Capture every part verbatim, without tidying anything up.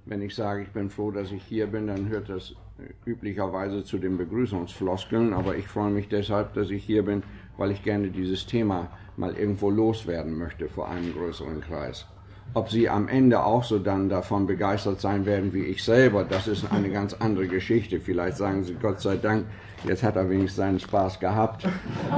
Wenn ich sage, ich bin froh, dass ich hier bin, dann hört das üblicherweise zu den Begrüßungsfloskeln, aber ich freue mich deshalb, dass ich hier bin, weil ich gerne dieses Thema mal irgendwo loswerden möchte vor einem größeren Kreis. Ob Sie am Ende auch so dann davon begeistert sein werden wie ich selber, das ist eine ganz andere Geschichte. Vielleicht sagen Sie, Gott sei Dank, jetzt hat er wenigstens seinen Spaß gehabt.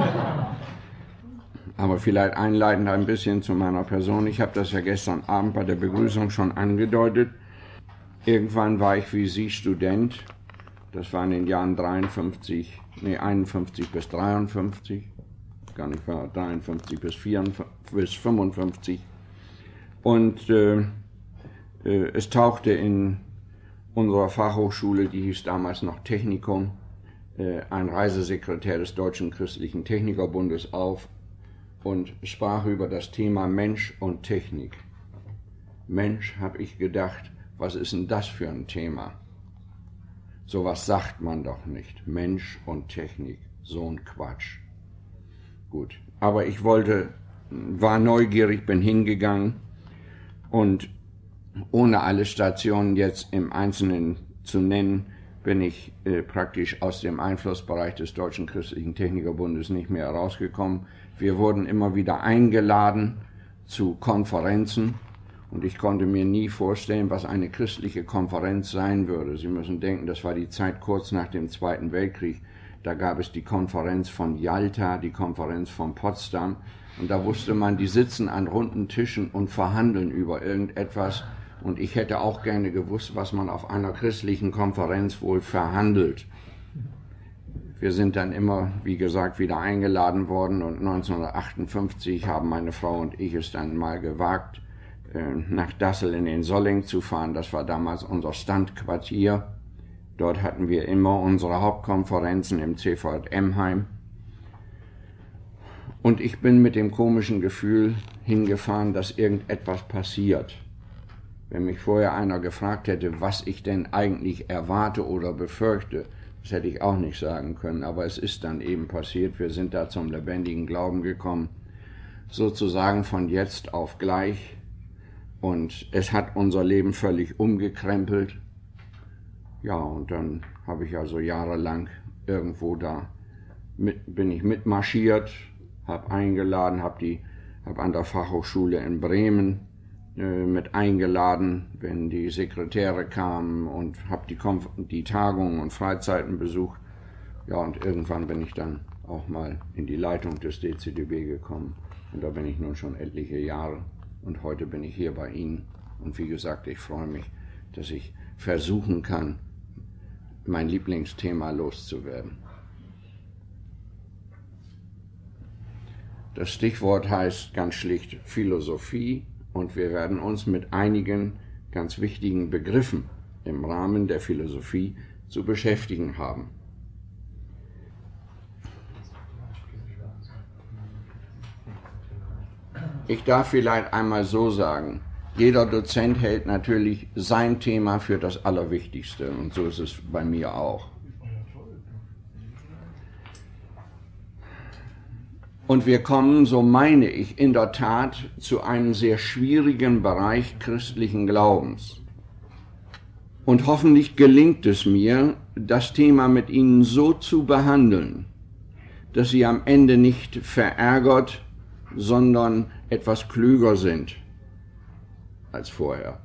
Aber vielleicht einleitend ein bisschen zu meiner Person. Ich habe das ja gestern Abend bei der Begrüßung schon angedeutet. Irgendwann war ich wie Sie Student. Das war in den Jahren dreiundfünfzig, nee, einundfünfzig bis dreiundfünfzig. Gar nicht wahr, dreiundfünfzig bis, vierundfünfzig, bis fünfundfünfzig. Und äh, äh, es tauchte in unserer Fachhochschule, die hieß damals noch Technikum, äh, ein Reisesekretär des Deutschen Christlichen Technikerbundes auf und sprach über das Thema Mensch und Technik. Mensch, habe ich gedacht, was ist denn das für ein Thema? Sowas sagt man doch nicht. Mensch und Technik, so ein Quatsch. Gut, aber ich wollte, war neugierig, bin hingegangen und ohne alle Stationen jetzt im Einzelnen zu nennen, bin ich äh, praktisch aus dem Einflussbereich des Deutschen Christlichen Technikerbundes nicht mehr herausgekommen. Wir wurden immer wieder eingeladen zu Konferenzen und ich konnte mir nie vorstellen, was eine christliche Konferenz sein würde. Sie müssen denken, das war die Zeit kurz nach dem Zweiten Weltkrieg. Da gab es die Konferenz von Jalta, die Konferenz von Potsdam. Und da wusste man, die sitzen an runden Tischen und verhandeln über irgendetwas. Und ich hätte auch gerne gewusst, was man auf einer christlichen Konferenz wohl verhandelt. Wir sind dann immer, wie gesagt, wieder eingeladen worden. Und neunzehnhundertachtundfünfzig haben meine Frau und ich es dann mal gewagt, nach Dassel in den Solling zu fahren. Das war damals unser Standquartier. Dort hatten wir immer unsere Hauptkonferenzen im C V J M-Heim. Und ich bin mit dem komischen Gefühl hingefahren, dass irgendetwas passiert. Wenn mich vorher einer gefragt hätte, was ich denn eigentlich erwarte oder befürchte, das hätte ich auch nicht sagen können. Aber es ist dann eben passiert. Wir sind da zum lebendigen Glauben gekommen, sozusagen von jetzt auf gleich. Und es hat unser Leben völlig umgekrempelt. Ja, und dann habe ich also jahrelang irgendwo da, mit, bin ich mitmarschiert, habe eingeladen, habe die, habe an der Fachhochschule in Bremen äh, mit eingeladen, wenn die Sekretäre kamen und habe die, Konf- die Tagungen und Freizeiten besucht. Ja, und irgendwann bin ich dann auch mal in die Leitung des D C D B gekommen. Und da bin ich nun schon etliche Jahre. Und heute bin ich hier bei Ihnen. Und wie gesagt, ich freue mich, dass ich versuchen kann, mein Lieblingsthema loszuwerden. Das Stichwort heißt ganz schlicht Philosophie und wir werden uns mit einigen ganz wichtigen Begriffen im Rahmen der Philosophie zu beschäftigen haben. Ich darf vielleicht einmal so sagen, jeder Dozent hält natürlich sein Thema für das Allerwichtigste und so ist es bei mir auch. Und wir kommen, so meine ich, in der Tat zu einem sehr schwierigen Bereich christlichen Glaubens. Und hoffentlich gelingt es mir, das Thema mit Ihnen so zu behandeln, dass Sie am Ende nicht verärgert, sondern etwas klüger sind als vorher.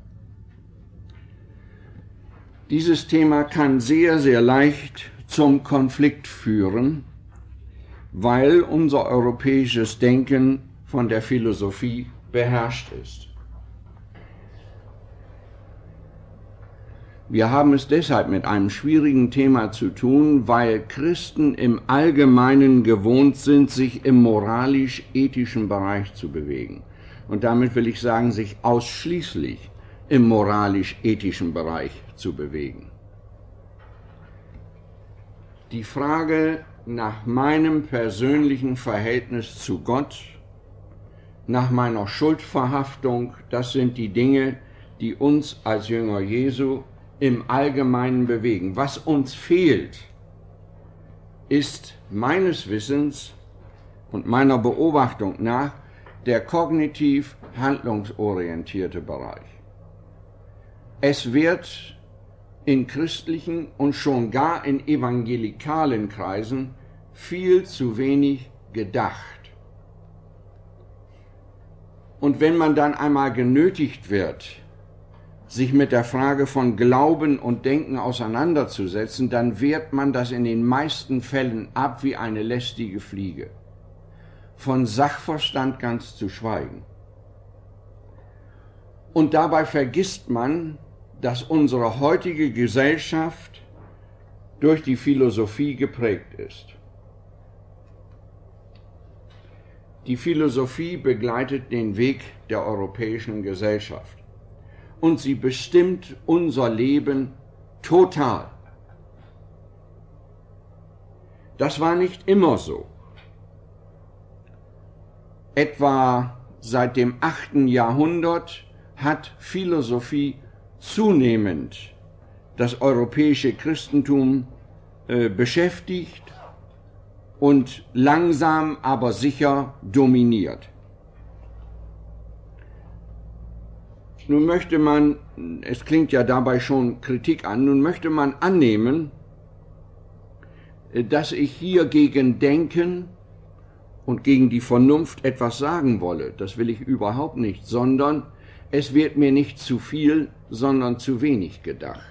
Dieses Thema kann sehr, sehr leicht zum Konflikt führen, weil unser europäisches Denken von der Philosophie beherrscht ist. Wir haben es deshalb mit einem schwierigen Thema zu tun, weil Christen im Allgemeinen gewohnt sind, sich im moralisch-ethischen Bereich zu bewegen. Und damit will ich sagen, sich ausschließlich im moralisch-ethischen Bereich zu bewegen. Die Frage nach meinem persönlichen Verhältnis zu Gott, nach meiner Schuldverhaftung, das sind die Dinge, die uns als Jünger Jesu im Allgemeinen bewegen. Was uns fehlt, ist meines Wissens und meiner Beobachtung nach der kognitiv handlungsorientierte Bereich. Es wird in christlichen und schon gar in evangelikalen Kreisen viel zu wenig gedacht. Und wenn man dann einmal genötigt wird, sich mit der Frage von Glauben und Denken auseinanderzusetzen, dann wehrt man das in den meisten Fällen ab wie eine lästige Fliege. Von Sachverstand ganz zu schweigen. Und dabei vergisst man, dass unsere heutige Gesellschaft durch die Philosophie geprägt ist. Die Philosophie begleitet den Weg der europäischen Gesellschaft und sie bestimmt unser Leben total. Das war nicht immer so. Etwa seit dem achten Jahrhundert hat Philosophie zunehmend das europäische Christentum äh, beschäftigt und langsam aber sicher dominiert. Nun möchte man, es klingt ja dabei schon Kritik an, nun möchte man annehmen, dass ich hier gegen Denken und gegen die Vernunft etwas sagen wolle. Das will ich überhaupt nicht, sondern es wird mir nicht zu viel, sondern zu wenig gedacht.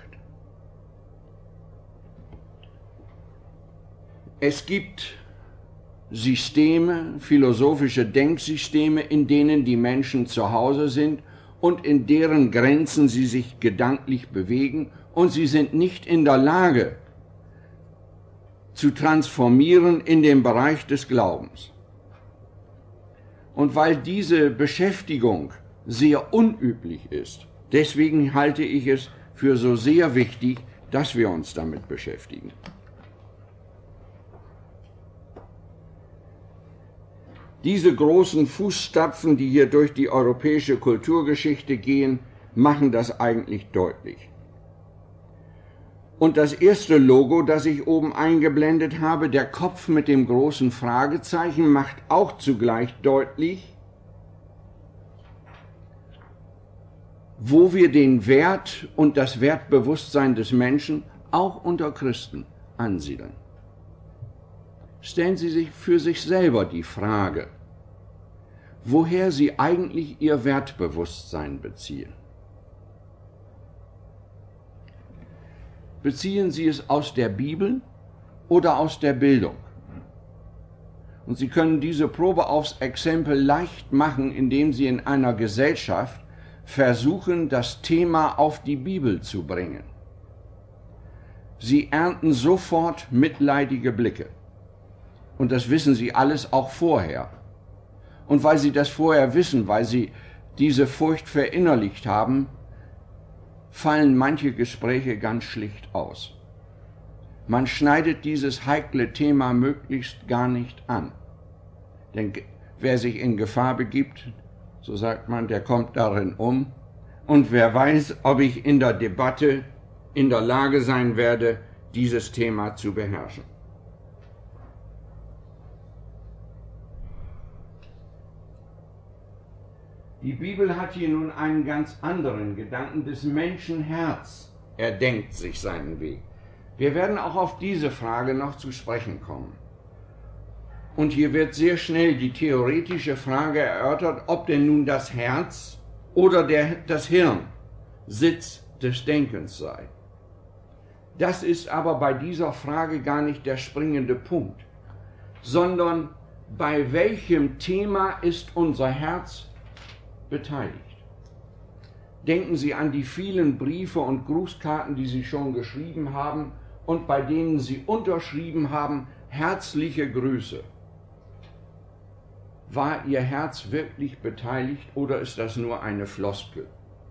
Es gibt Systeme, philosophische Denksysteme, in denen die Menschen zu Hause sind und in deren Grenzen sie sich gedanklich bewegen, und sie sind nicht in der Lage zu transformieren in den Bereich des Glaubens. Und weil diese Beschäftigung sehr unüblich ist, deswegen halte ich es für so sehr wichtig, dass wir uns damit beschäftigen. Diese großen Fußstapfen, die hier durch die europäische Kulturgeschichte gehen, machen das eigentlich deutlich. Und das erste Logo, das ich oben eingeblendet habe, der Kopf mit dem großen Fragezeichen, macht auch zugleich deutlich, wo wir den Wert und das Wertbewusstsein des Menschen auch unter Christen ansiedeln. Stellen Sie sich für sich selber die Frage, woher Sie eigentlich Ihr Wertbewusstsein beziehen. Beziehen Sie es aus der Bibel oder aus der Bildung? Und Sie können diese Probe aufs Exempel leicht machen, indem Sie in einer Gesellschaft versuchen, das Thema auf die Bibel zu bringen. Sie ernten sofort mitleidige Blicke. Und das wissen Sie alles auch vorher. Und weil Sie das vorher wissen, weil Sie diese Furcht verinnerlicht haben, fallen manche Gespräche ganz schlicht aus. Man schneidet dieses heikle Thema möglichst gar nicht an. Denn wer sich in Gefahr begibt, so sagt man, der kommt darin um. Und wer weiß, ob ich in der Debatte in der Lage sein werde, dieses Thema zu beherrschen. Die Bibel hat hier nun einen ganz anderen Gedanken des Menschenherz. Er denkt sich seinen Weg. Wir werden auch auf diese Frage noch zu sprechen kommen. Und hier wird sehr schnell die theoretische Frage erörtert, ob denn nun das Herz oder der, das Hirn Sitz des Denkens sei. Das ist aber bei dieser Frage gar nicht der springende Punkt, sondern bei welchem Thema ist unser Herz beteiligt. Denken Sie an die vielen Briefe und Grußkarten, die Sie schon geschrieben haben und bei denen Sie unterschrieben haben, herzliche Grüße. War Ihr Herz wirklich beteiligt oder ist das nur eine Floskel?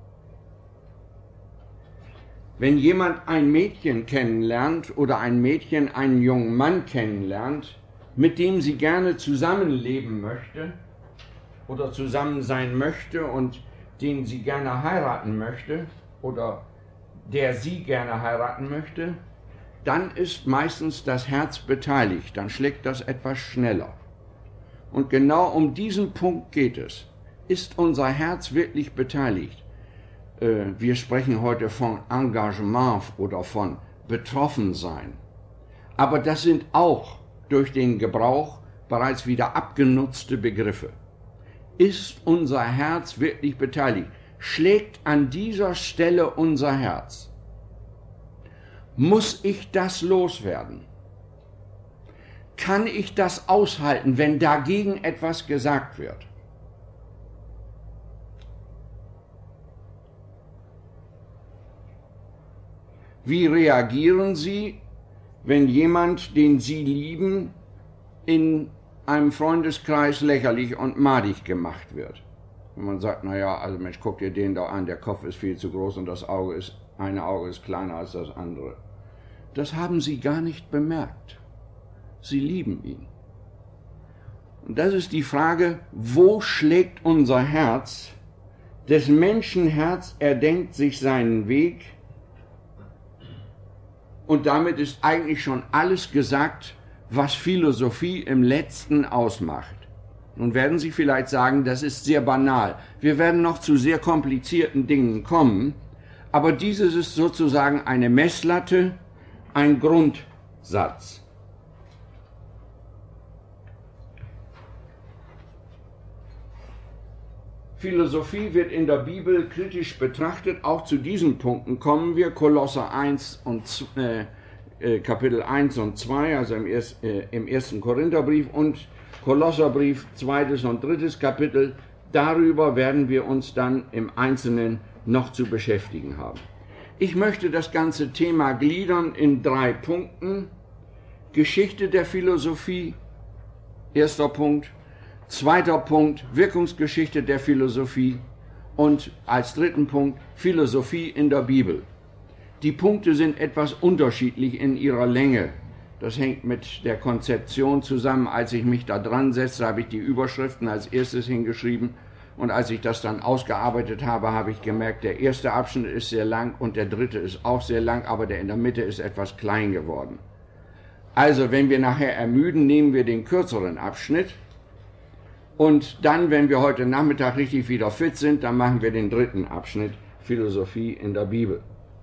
Wenn jemand ein Mädchen kennenlernt oder ein Mädchen einen jungen Mann kennenlernt, mit dem sie gerne zusammenleben möchte oder zusammen sein möchte und den sie gerne heiraten möchte oder der sie gerne heiraten möchte, dann ist meistens das Herz beteiligt, dann schlägt das etwas schneller. Und genau um diesen Punkt geht es. Ist unser Herz wirklich beteiligt? äh, wir sprechen heute von Engagement oder von Betroffensein. Aber das sind auch durch den Gebrauch bereits wieder abgenutzte Begriffe. Ist unser Herz wirklich beteiligt? Schlägt an dieser Stelle unser Herz? Muss ich das loswerden? Kann ich das aushalten, wenn dagegen etwas gesagt wird? Wie reagieren Sie, wenn jemand, den Sie lieben, in einem Freundeskreis lächerlich und madig gemacht wird? Wenn man sagt, naja, also Mensch, guck dir den da an, der Kopf ist viel zu groß und das Auge ist, eine Auge ist kleiner als das andere. Das haben Sie gar nicht bemerkt. Sie lieben ihn. Und das ist die Frage, wo schlägt unser Herz? Des Menschen Herz erdenkt sich seinen Weg. Und damit ist eigentlich schon alles gesagt, was Philosophie im Letzten ausmacht. Nun werden Sie vielleicht sagen, das ist sehr banal. Wir werden noch zu sehr komplizierten Dingen kommen, aber dieses ist sozusagen eine Messlatte, ein Grundsatz. Philosophie wird in der Bibel kritisch betrachtet. Auch zu diesen Punkten kommen wir. Kolosser eins und äh, äh, Kapitel eins und zwei, also im, erst, äh, im ersten Korintherbrief und Kolosserbrief, zweites und drittes Kapitel. Darüber werden wir uns dann im Einzelnen noch zu beschäftigen haben. Ich möchte das ganze Thema gliedern in drei Punkten. Geschichte der Philosophie, erster Punkt. Zweiter Punkt, Wirkungsgeschichte der Philosophie und als dritten Punkt, Philosophie in der Bibel. Die Punkte sind etwas unterschiedlich in ihrer Länge. Das hängt mit der Konzeption zusammen. Als ich mich da dran setzte, habe ich die Überschriften als erstes hingeschrieben und als ich das dann ausgearbeitet habe, habe ich gemerkt, der erste Abschnitt ist sehr lang und der dritte ist auch sehr lang, aber der in der Mitte ist etwas klein geworden. Also, wenn wir nachher ermüden, nehmen wir den kürzeren Abschnitt. Und dann, wenn wir heute Nachmittag richtig wieder fit sind, dann machen wir den dritten Abschnitt, Philosophie in der Bibel.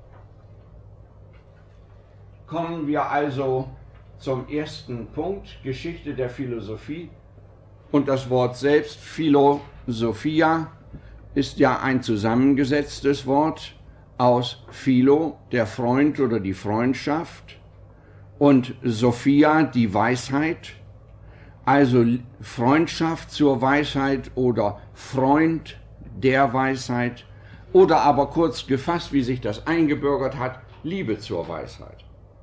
Kommen wir also zum ersten Punkt, Geschichte der Philosophie. Und das Wort selbst, Philosophia, ist ja ein zusammengesetztes Wort aus Philo, der Freund oder die Freundschaft, und Sophia, die Weisheit. Also Freundschaft zur Weisheit oder Freund der Weisheit oder aber kurz gefasst, wie sich das eingebürgert hat, Liebe zur Weisheit.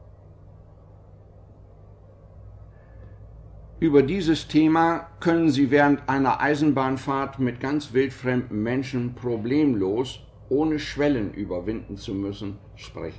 Über dieses Thema können Sie während einer Eisenbahnfahrt mit ganz wildfremden Menschen problemlos, ohne Schwellen überwinden zu müssen, sprechen.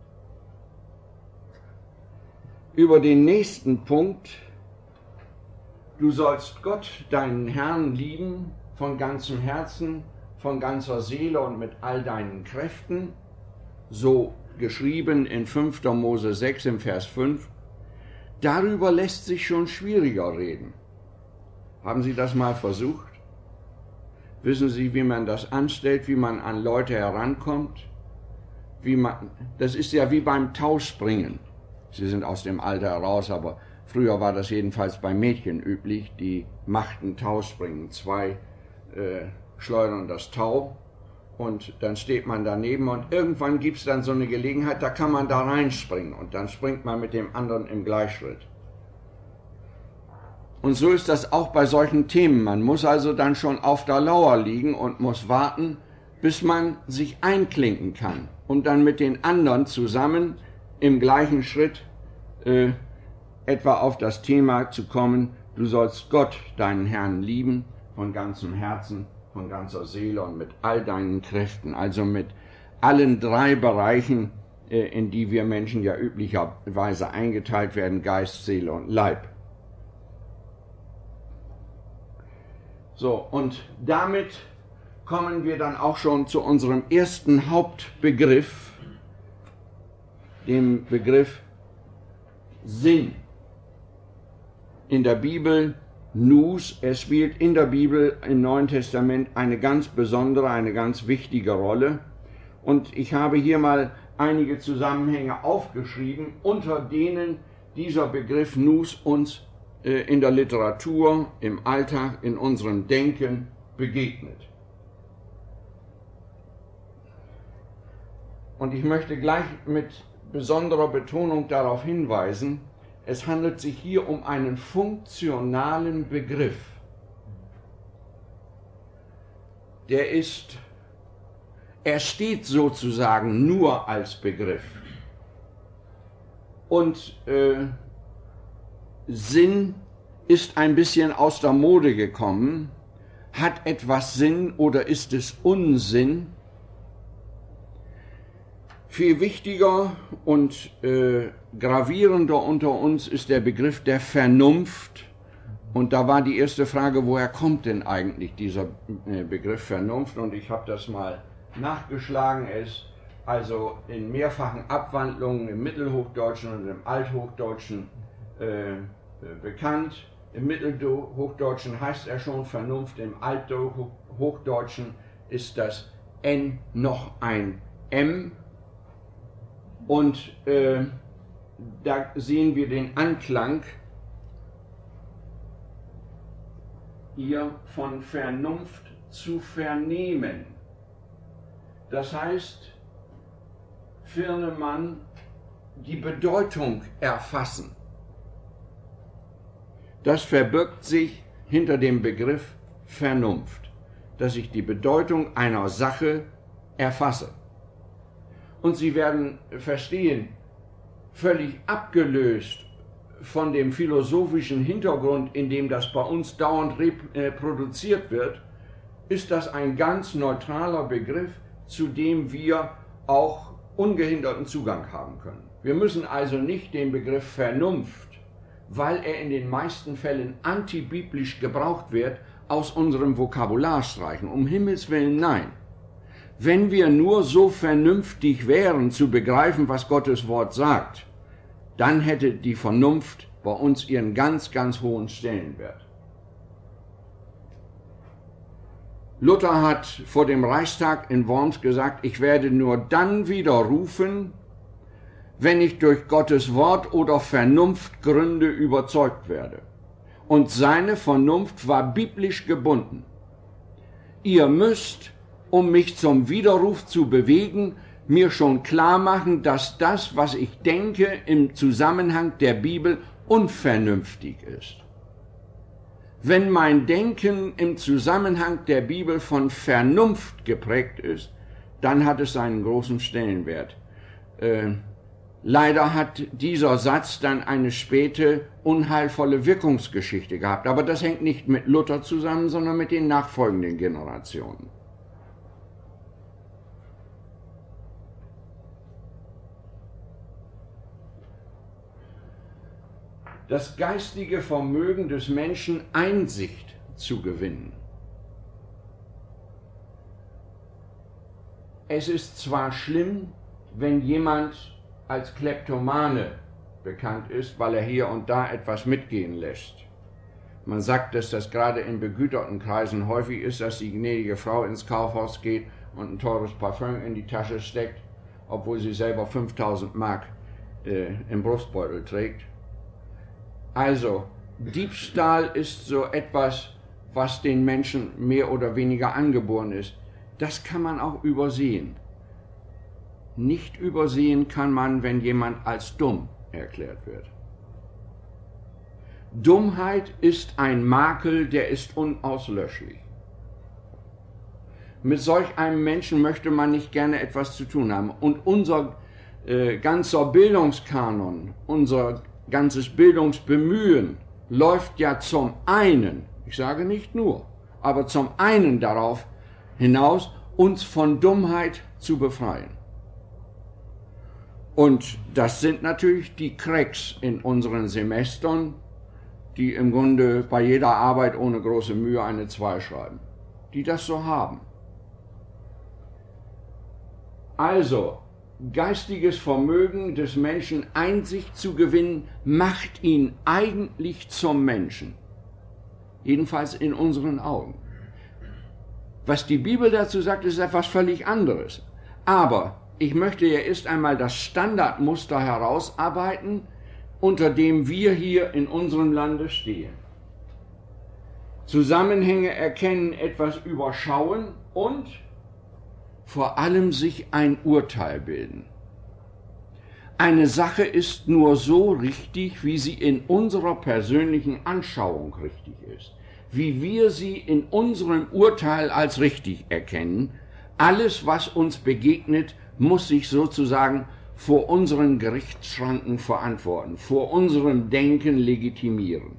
Über den nächsten Punkt: Du sollst Gott, deinen Herrn, lieben von ganzem Herzen, von ganzer Seele und mit all deinen Kräften, so geschrieben in fünfter Mose sechs im Vers fünf. Darüber lässt sich schon schwieriger reden. Haben Sie das mal versucht? Wissen Sie, wie man das anstellt, wie man an Leute herankommt? Wie man, das ist ja wie beim Tauspringen. Sie sind aus dem Alter heraus, aber früher war das jedenfalls bei Mädchen üblich, die machten Tauspringen. Zwei äh, schleudern das Tau und dann steht man daneben und irgendwann gibt es dann so eine Gelegenheit, da kann man da reinspringen und dann springt man mit dem anderen im Gleichschritt. Und so ist das auch bei solchen Themen. Man muss also dann schon auf der Lauer liegen und muss warten, bis man sich einklinken kann und dann mit den anderen zusammen im gleichen Schritt äh, etwa auf das Thema zu kommen, du sollst Gott, deinen Herrn, lieben von ganzem Herzen, von ganzer Seele und mit all deinen Kräften, also mit allen drei Bereichen, äh, in die wir Menschen ja üblicherweise eingeteilt werden, Geist, Seele und Leib. So, und damit kommen wir dann auch schon zu unserem ersten Hauptbegriff, dem Begriff Sinn. In der Bibel Nous, es spielt in der Bibel im Neuen Testament eine ganz besondere, eine ganz wichtige Rolle. Und ich habe hier mal einige Zusammenhänge aufgeschrieben, unter denen dieser Begriff Nous uns äh, in der Literatur, im Alltag, in unserem Denken begegnet. Und ich möchte gleich mit besonderer Betonung darauf hinweisen, es handelt sich hier um einen funktionalen Begriff. Der ist, er steht sozusagen nur als Begriff. Und äh, Sinn ist ein bisschen aus der Mode gekommen. Hat etwas Sinn oder ist es Unsinn? Viel wichtiger und äh, gravierender unter uns ist der Begriff der Vernunft. Und da war die erste Frage, woher kommt denn eigentlich dieser äh, Begriff Vernunft? Und ich habe das mal nachgeschlagen. Er ist also in mehrfachen Abwandlungen im Mittelhochdeutschen und im Althochdeutschen äh, äh, bekannt. Im Mittelhochdeutschen heißt er schon Vernunft, im Althochdeutschen ist das N noch ein M. Und äh, da sehen wir den Anklang hier von Vernunft zu vernehmen. Das heißt, Firnemann, die Bedeutung erfassen. Das verbirgt sich hinter dem Begriff Vernunft, dass ich die Bedeutung einer Sache erfasse. Und Sie werden verstehen, völlig abgelöst von dem philosophischen Hintergrund, in dem das bei uns dauernd reproduziert wird, ist das ein ganz neutraler Begriff, zu dem wir auch ungehinderten Zugang haben können. Wir müssen also nicht den Begriff Vernunft, weil er in den meisten Fällen antibiblisch gebraucht wird, aus unserem Vokabular streichen. Um Himmels Willen, nein. Wenn wir nur so vernünftig wären, zu begreifen, was Gottes Wort sagt, dann hätte die Vernunft bei uns ihren ganz, ganz hohen Stellenwert. Luther hat vor dem Reichstag in Worms gesagt, ich werde nur dann widerrufen, wenn ich durch Gottes Wort oder Vernunftgründe überzeugt werde. Und seine Vernunft war biblisch gebunden. Ihr müsst, um mich zum Widerruf zu bewegen, mir schon klar machen, dass das, was ich denke, im Zusammenhang der Bibel unvernünftig ist. Wenn mein Denken im Zusammenhang der Bibel von Vernunft geprägt ist, dann hat es einen großen Stellenwert. Äh, leider hat dieser Satz dann eine späte, unheilvolle Wirkungsgeschichte gehabt. Aber das hängt nicht mit Luther zusammen, sondern mit den nachfolgenden Generationen. Das geistige Vermögen des Menschen, Einsicht zu gewinnen. Es ist zwar schlimm, wenn jemand als Kleptomane bekannt ist, weil er hier und da etwas mitgehen lässt. Man sagt, dass das gerade in begüterten Kreisen häufig ist, dass die gnädige Frau ins Kaufhaus geht und ein teures Parfüm in die Tasche steckt, obwohl sie selber fünftausend Mark äh, im Brustbeutel trägt. Also, Diebstahl ist so etwas, was den Menschen mehr oder weniger angeboren ist. Das kann man auch übersehen. Nicht übersehen kann man, wenn jemand als dumm erklärt wird. Dummheit ist ein Makel, der ist unauslöschlich. Mit solch einem Menschen möchte man nicht gerne etwas zu tun haben. Und unser äh, ganzer Bildungskanon, unser ganzes Bildungsbemühen läuft ja zum einen, ich sage nicht nur, aber zum einen darauf hinaus, uns von Dummheit zu befreien. Und das sind natürlich die Cracks in unseren Semestern, die im Grunde bei jeder Arbeit ohne große Mühe eine zwei schreiben, die das so haben. Also, geistiges Vermögen des Menschen, Einsicht zu gewinnen, macht ihn eigentlich zum Menschen. Jedenfalls in unseren Augen. Was die Bibel dazu sagt, ist etwas völlig anderes. Aber ich möchte ja erst einmal das Standardmuster herausarbeiten, unter dem wir hier in unserem Lande stehen. Zusammenhänge erkennen, etwas überschauen und vor allem sich ein Urteil bilden. Eine Sache ist nur so richtig, wie sie in unserer persönlichen Anschauung richtig ist, wie wir sie in unserem Urteil als richtig erkennen. Alles, was uns begegnet, muss sich sozusagen vor unseren Gerichtsschranken verantworten, vor unserem Denken legitimieren.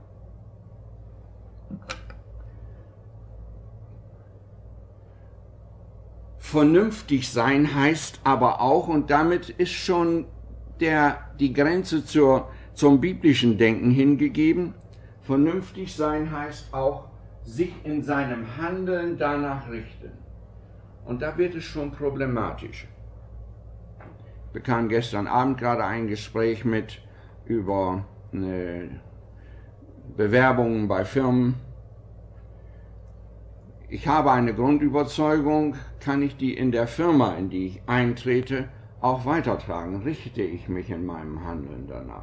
Vernünftig sein heißt aber auch, und damit ist schon der, die Grenze zur, zum biblischen Denken hingegeben, vernünftig sein heißt auch, sich in seinem Handeln danach richten. Und da wird es schon problematisch. Ich bekam gestern Abend gerade ein Gespräch mit über eine Bewerbungen bei Firmen. Ich habe eine Grundüberzeugung, kann ich die in der Firma, in die ich eintrete, auch weitertragen? Richte ich mich in meinem Handeln danach?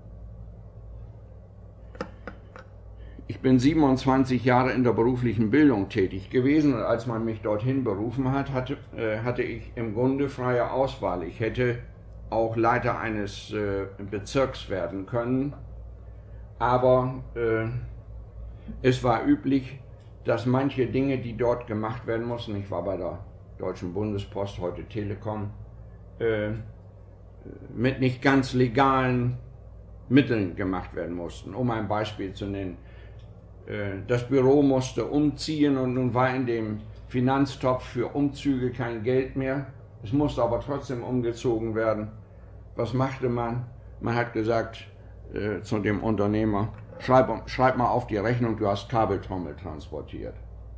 Ich bin siebenundzwanzig Jahre in der beruflichen Bildung tätig gewesen und als man mich dorthin berufen hat, hatte, äh, hatte ich im Grunde freie Auswahl. Ich hätte auch Leiter eines äh, Bezirks werden können, aber äh, es war üblich, dass manche Dinge, die dort gemacht werden mussten, ich war bei der Deutschen Bundespost, heute Telekom, äh, mit nicht ganz legalen Mitteln gemacht werden mussten. Um ein Beispiel zu nennen, äh, das Büro musste umziehen und nun war in dem Finanztopf für Umzüge kein Geld mehr. Es musste aber trotzdem umgezogen werden. Was machte man? Man hat gesagt äh, zu dem Unternehmer, Schreib, schreib mal auf die Rechnung, du hast Kabeltrommel transportiert.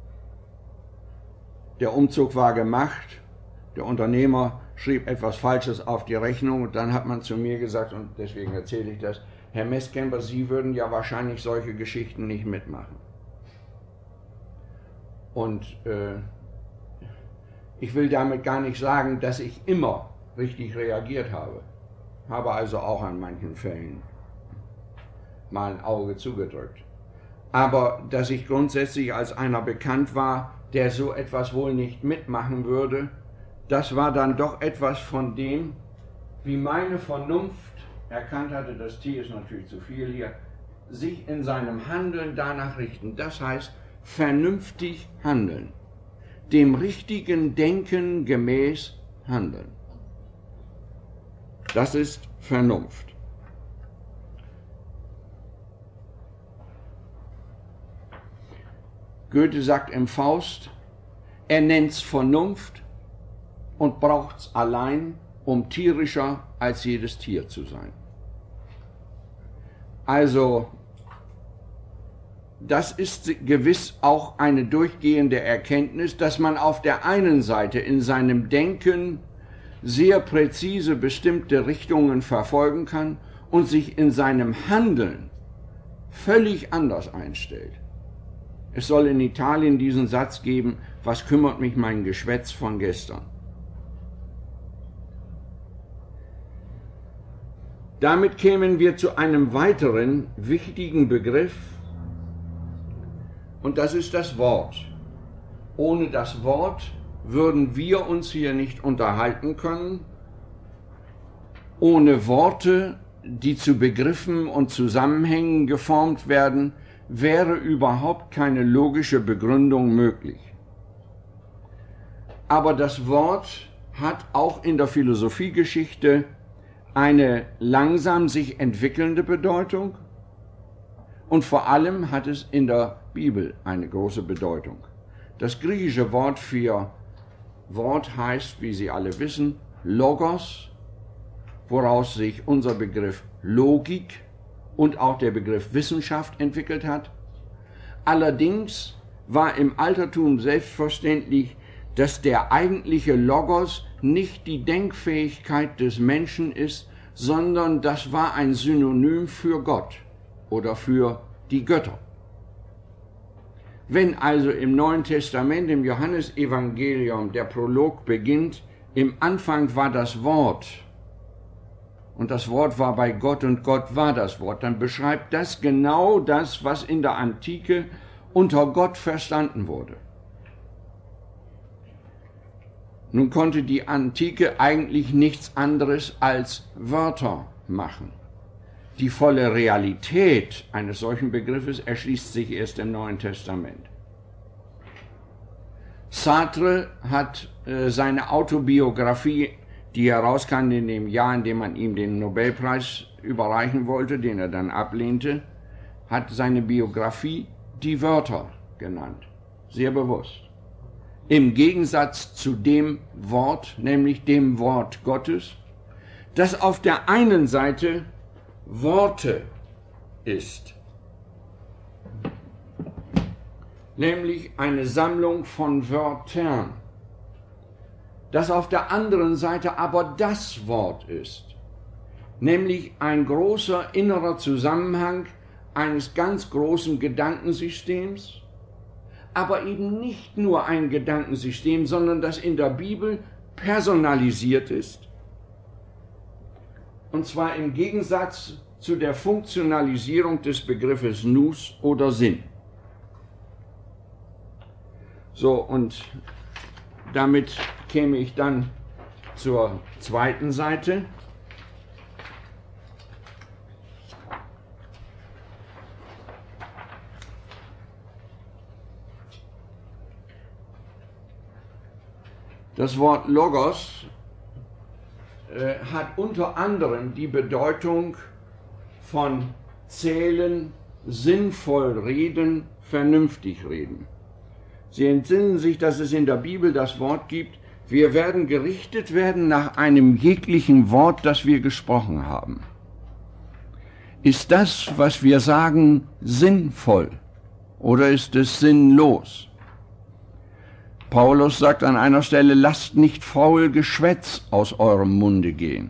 Der Umzug war gemacht, der Unternehmer schrieb etwas Falsches auf die Rechnung und dann hat man zu mir gesagt, und deswegen erzähle ich das, Herr Messkemper, Sie würden ja wahrscheinlich solche Geschichten nicht mitmachen. Und äh, ich will damit gar nicht sagen, dass ich immer richtig reagiert habe. Habe also auch an manchen Fällen mal ein Auge zugedrückt. Aber dass ich grundsätzlich als einer bekannt war, der so etwas wohl nicht mitmachen würde, das war dann doch etwas von dem, wie meine Vernunft erkannt hatte, das T ist natürlich zu viel hier, sich in seinem Handeln danach richten. Das heißt, vernünftig handeln. Dem richtigen Denken gemäß handeln. Das ist Vernunft. Goethe sagt im Faust, er nennt's Vernunft und braucht's allein, um tierischer als jedes Tier zu sein. Also, das ist gewiss auch eine durchgehende Erkenntnis, dass man auf der einen Seite in seinem Denken sehr präzise bestimmte Richtungen verfolgen kann und sich in seinem Handeln völlig anders einstellt. Es soll in Italien diesen Satz geben, was kümmert mich mein Geschwätz von gestern? Damit kämen wir zu einem weiteren wichtigen Begriff, und das ist das Wort. Ohne das Wort würden wir uns hier nicht unterhalten können. Ohne Worte, die zu Begriffen und Zusammenhängen geformt werden, wäre überhaupt keine logische Begründung möglich. Aber das Wort hat auch in der Philosophiegeschichte eine langsam sich entwickelnde Bedeutung und vor allem hat es in der Bibel eine große Bedeutung. Das griechische Wort für Wort heißt, wie Sie alle wissen, Logos, woraus sich unser Begriff Logik und auch der Begriff Wissenschaft entwickelt hat. Allerdings war im Altertum selbstverständlich, dass der eigentliche Logos nicht die Denkfähigkeit des Menschen ist, sondern das war ein Synonym für Gott oder für die Götter. Wenn also im Neuen Testament, im Johannesevangelium, der Prolog beginnt Im Anfang war das Wort und das Wort war bei Gott und Gott war das Wort, dann beschreibt das genau das, was in der Antike unter Gott verstanden wurde. Nun konnte die Antike eigentlich nichts anderes als Wörter machen. Die volle Realität eines solchen Begriffes erschließt sich erst im Neuen Testament. Sartre hat äh, seine Autobiografie, die herauskam in dem Jahr, in dem man ihm den Nobelpreis überreichen wollte, den er dann ablehnte, hat seine Biografie Die Wörter genannt. Sehr bewusst. Im Gegensatz zu dem Wort, nämlich dem Wort Gottes, das auf der einen Seite Worte ist, nämlich eine Sammlung von Wörtern, das auf der anderen Seite aber das Wort ist, nämlich ein großer innerer Zusammenhang eines ganz großen Gedankensystems, aber eben nicht nur ein Gedankensystem, sondern das in der Bibel personalisiert ist, und zwar im Gegensatz zu der Funktionalisierung des Begriffes Nous oder Sinn. So, und damit käme ich dann zur zweiten Seite. Das Wort Logos äh, hat unter anderem die Bedeutung von zählen, sinnvoll reden, vernünftig reden. Sie entsinnen sich, dass es in der Bibel das Wort gibt, wir werden gerichtet werden nach einem jeglichen Wort, das wir gesprochen haben. Ist das, was wir sagen, sinnvoll oder ist es sinnlos? Paulus sagt an einer Stelle, lasst nicht faul Geschwätz aus eurem Munde gehen.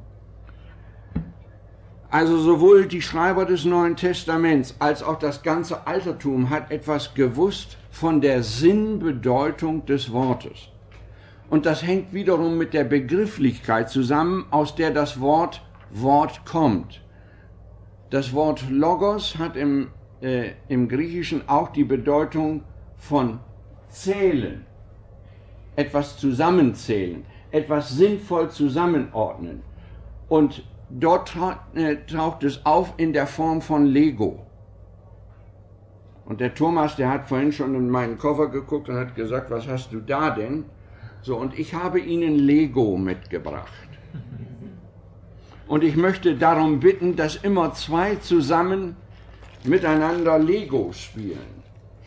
Also sowohl die Schreiber des Neuen Testaments als auch das ganze Altertum hat etwas gewusst von der Sinnbedeutung des Wortes. Und das hängt wiederum mit der Begrifflichkeit zusammen, aus der das Wort Wort kommt. Das Wort Logos hat im, äh, im Griechischen auch die Bedeutung von zählen, etwas zusammenzählen, etwas sinnvoll zusammenordnen. Und dort taucht es auf in der Form von Lego. Und der Thomas, der hat vorhin schon in meinen Koffer geguckt und hat gesagt, was hast du da denn? So, und ich habe Ihnen Lego mitgebracht. Und ich möchte darum bitten, dass immer zwei zusammen miteinander Lego spielen.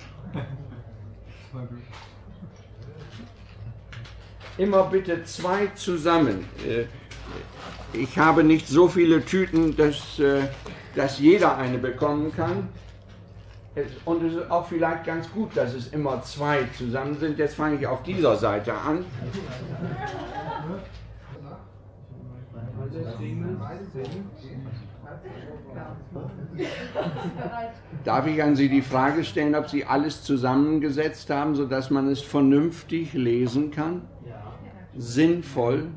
Immer bitte zwei zusammen. Ich habe nicht so viele Tüten, dass, dass jeder eine bekommen kann. Und es ist auch vielleicht ganz gut, dass es immer zwei zusammen sind. Jetzt fange ich auf dieser Seite an. Darf ich an Sie die Frage stellen, ob Sie alles zusammengesetzt haben, sodass man es vernünftig lesen kann? Sinnvoll?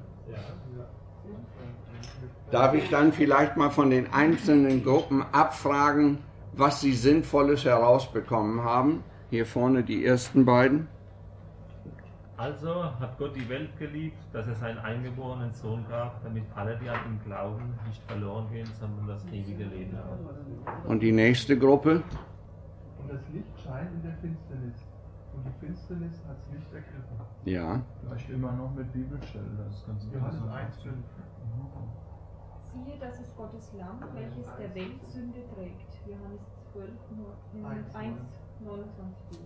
Darf ich dann vielleicht mal von den einzelnen Gruppen abfragen, was sie Sinnvolles herausbekommen haben? Hier vorne die ersten beiden. Also hat Gott die Welt geliebt, dass er seinen eingeborenen Sohn gab, damit alle, die an ihn glauben, nicht verloren gehen, sondern das ewige Leben haben. Und die nächste Gruppe? Und das Licht scheint in der Finsternis, und die Finsternis hat das Licht ergriffen. Ja. Vielleicht immer noch mit Bibelstellen, das ist ganz Johannes interessant. eins fünf. Siehe, das ist Gottes Lamm, welches der Welt Sünde trägt. Johannes zwölf, eins, neunundzwanzig.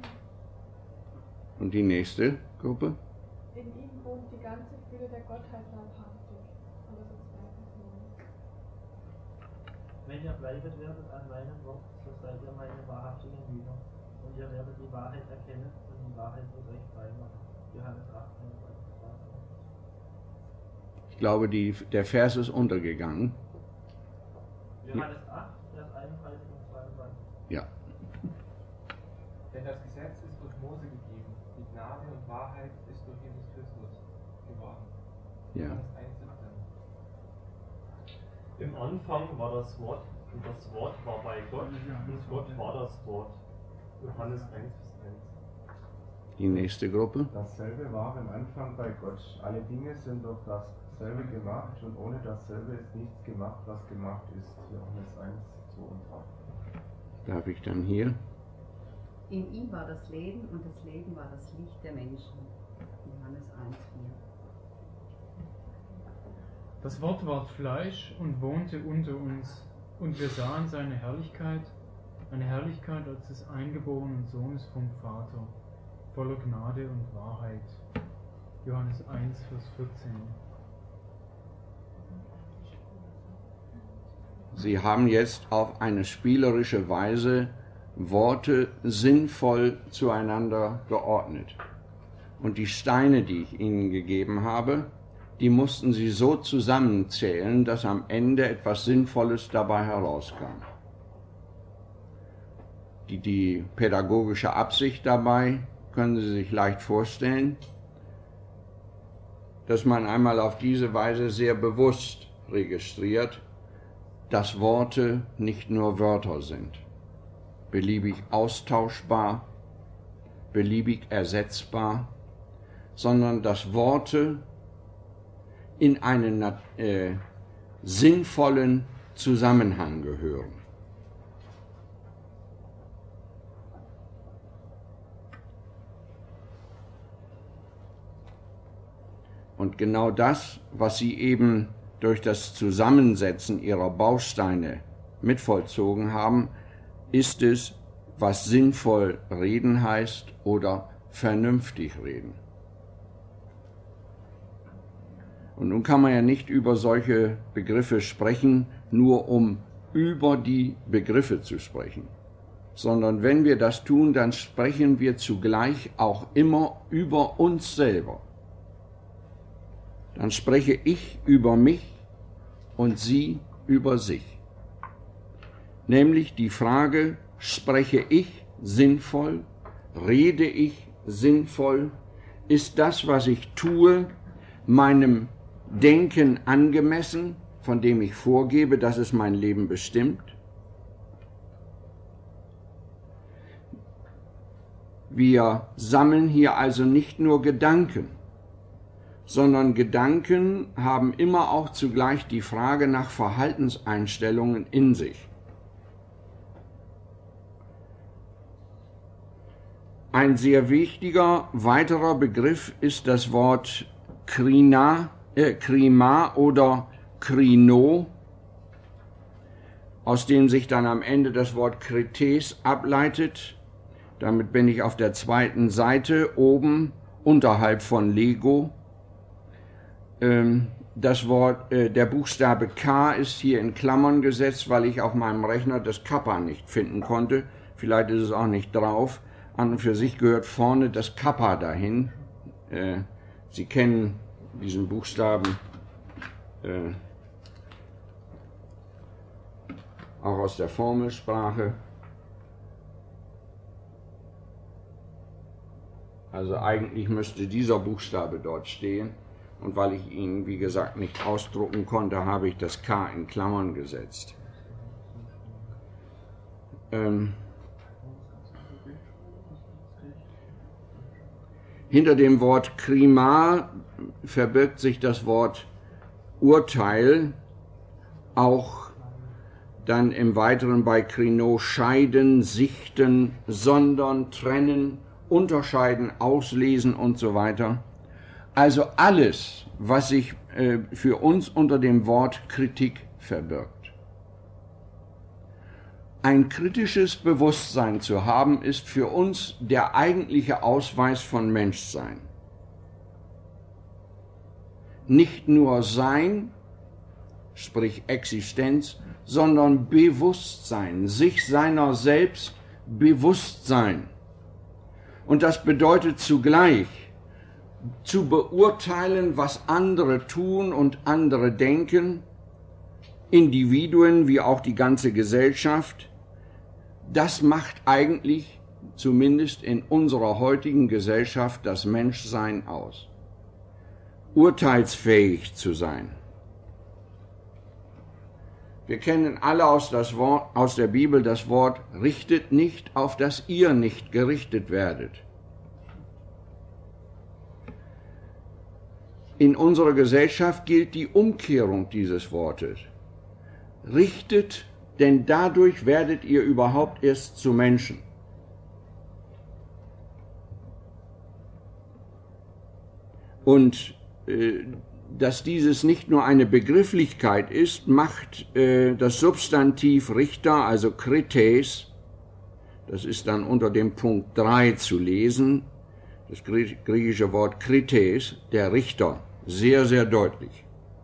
Und die nächste Gruppe? In ihm wohnt die ganze Fülle der Gottheit leibhaftig. Und das ist Wenn ihr bleibet werdet an meinem Wort, so seid ihr meine wahrhaftigen Jünger. Und ihr werdet die Wahrheit erkennen, und die Wahrheit wird euch frei machen. Johannes acht, neunundzwanzig. Ich glaube, die, der Vers ist untergegangen. Johannes acht, Vers einunddreißig und zweiundzwanzig. Ja. Denn das Gesetz ist durch Mose gegeben, die Gnade und Wahrheit ist durch Jesus Christus geworden. Ja. Im Anfang war das Wort, und das Wort war bei Gott, und Gott war das Wort. Johannes eins, Vers eins. Die nächste Gruppe. Dasselbe war am Anfang bei Gott. Alle Dinge sind durch dasselbe gemacht und ohne dasselbe ist nichts gemacht, was gemacht ist. Johannes eins, zwei und drei. Darf ich dann hier? In ihm war das Leben und das Leben war das Licht der Menschen. Johannes eins, vier. Das Wort ward Fleisch und wohnte unter uns, und wir sahen seine Herrlichkeit, eine Herrlichkeit als des eingeborenen Sohnes vom Vater, voller Gnade und Wahrheit. Johannes eins, Vers vierzehn. Sie haben jetzt auf eine spielerische Weise Worte sinnvoll zueinander geordnet. Und die Steine, die ich Ihnen gegeben habe, die mussten Sie so zusammenzählen, dass am Ende etwas Sinnvolles dabei herauskam. Die, die pädagogische Absicht dabei können Sie sich leicht vorstellen, dass man einmal auf diese Weise sehr bewusst registriert, dass Worte nicht nur Wörter sind, beliebig austauschbar, beliebig ersetzbar, sondern dass Worte in einen äh, sinnvollen Zusammenhang gehören. Und genau das, was Sie eben durch das Zusammensetzen Ihrer Bausteine mitvollzogen haben, ist es, was sinnvoll reden heißt oder vernünftig reden. Und nun kann man ja nicht über solche Begriffe sprechen, nur um über die Begriffe zu sprechen, sondern wenn wir das tun, dann sprechen wir zugleich auch immer über uns selber. Dann spreche ich über mich und Sie über sich. Nämlich die Frage, spreche ich sinnvoll, rede ich sinnvoll, ist das, was ich tue, meinem Denken angemessen, von dem ich vorgebe, dass es mein Leben bestimmt? Wir sammeln hier also nicht nur Gedanken, sondern Gedanken haben immer auch zugleich die Frage nach Verhaltenseinstellungen in sich. Ein sehr wichtiger weiterer Begriff ist das Wort Krina, äh, Krima oder Krino, aus dem sich dann am Ende das Wort Krites ableitet. Damit bin ich auf der zweiten Seite oben unterhalb von Lego. Ähm, das Wort, äh, der Buchstabe K ist hier in Klammern gesetzt, weil ich auf meinem Rechner das Kappa nicht finden konnte. Vielleicht ist es auch nicht drauf. An und für sich gehört vorne das Kappa dahin. Äh, Sie kennen diesen Buchstaben äh, auch aus der Formelsprache. Also eigentlich müsste dieser Buchstabe dort stehen. Und weil ich ihn, wie gesagt, nicht ausdrucken konnte, habe ich das K in Klammern gesetzt. Ähm, Hinter dem Wort Krima verbirgt sich das Wort Urteil, auch dann im Weiteren bei Krino scheiden, sichten, sondern, trennen, unterscheiden, auslesen und so weiter. Also alles, was sich äh, für uns unter dem Wort Kritik verbirgt. Ein kritisches Bewusstsein zu haben, ist für uns der eigentliche Ausweis von Menschsein. Nicht nur Sein, sprich Existenz, sondern Bewusstsein, sich seiner selbst bewusst sein. Und das bedeutet zugleich, zu beurteilen, was andere tun und andere denken, Individuen wie auch die ganze Gesellschaft. Das macht eigentlich, zumindest in unserer heutigen Gesellschaft, das Menschsein aus. urteilsfähig zu sein. Wir kennen alle aus, das Wort, aus der Bibel das Wort, richtet nicht, auf dass ihr nicht gerichtet werdet. In unserer Gesellschaft gilt die Umkehrung dieses Wortes. Richtet, denn dadurch werdet ihr überhaupt erst zu Menschen. Und äh, dass dieses nicht nur eine Begrifflichkeit ist, macht äh, das Substantiv Richter, also Krites, das ist dann unter dem Punkt drei zu lesen, das griechische Wort Krites, der Richter, sehr, sehr deutlich.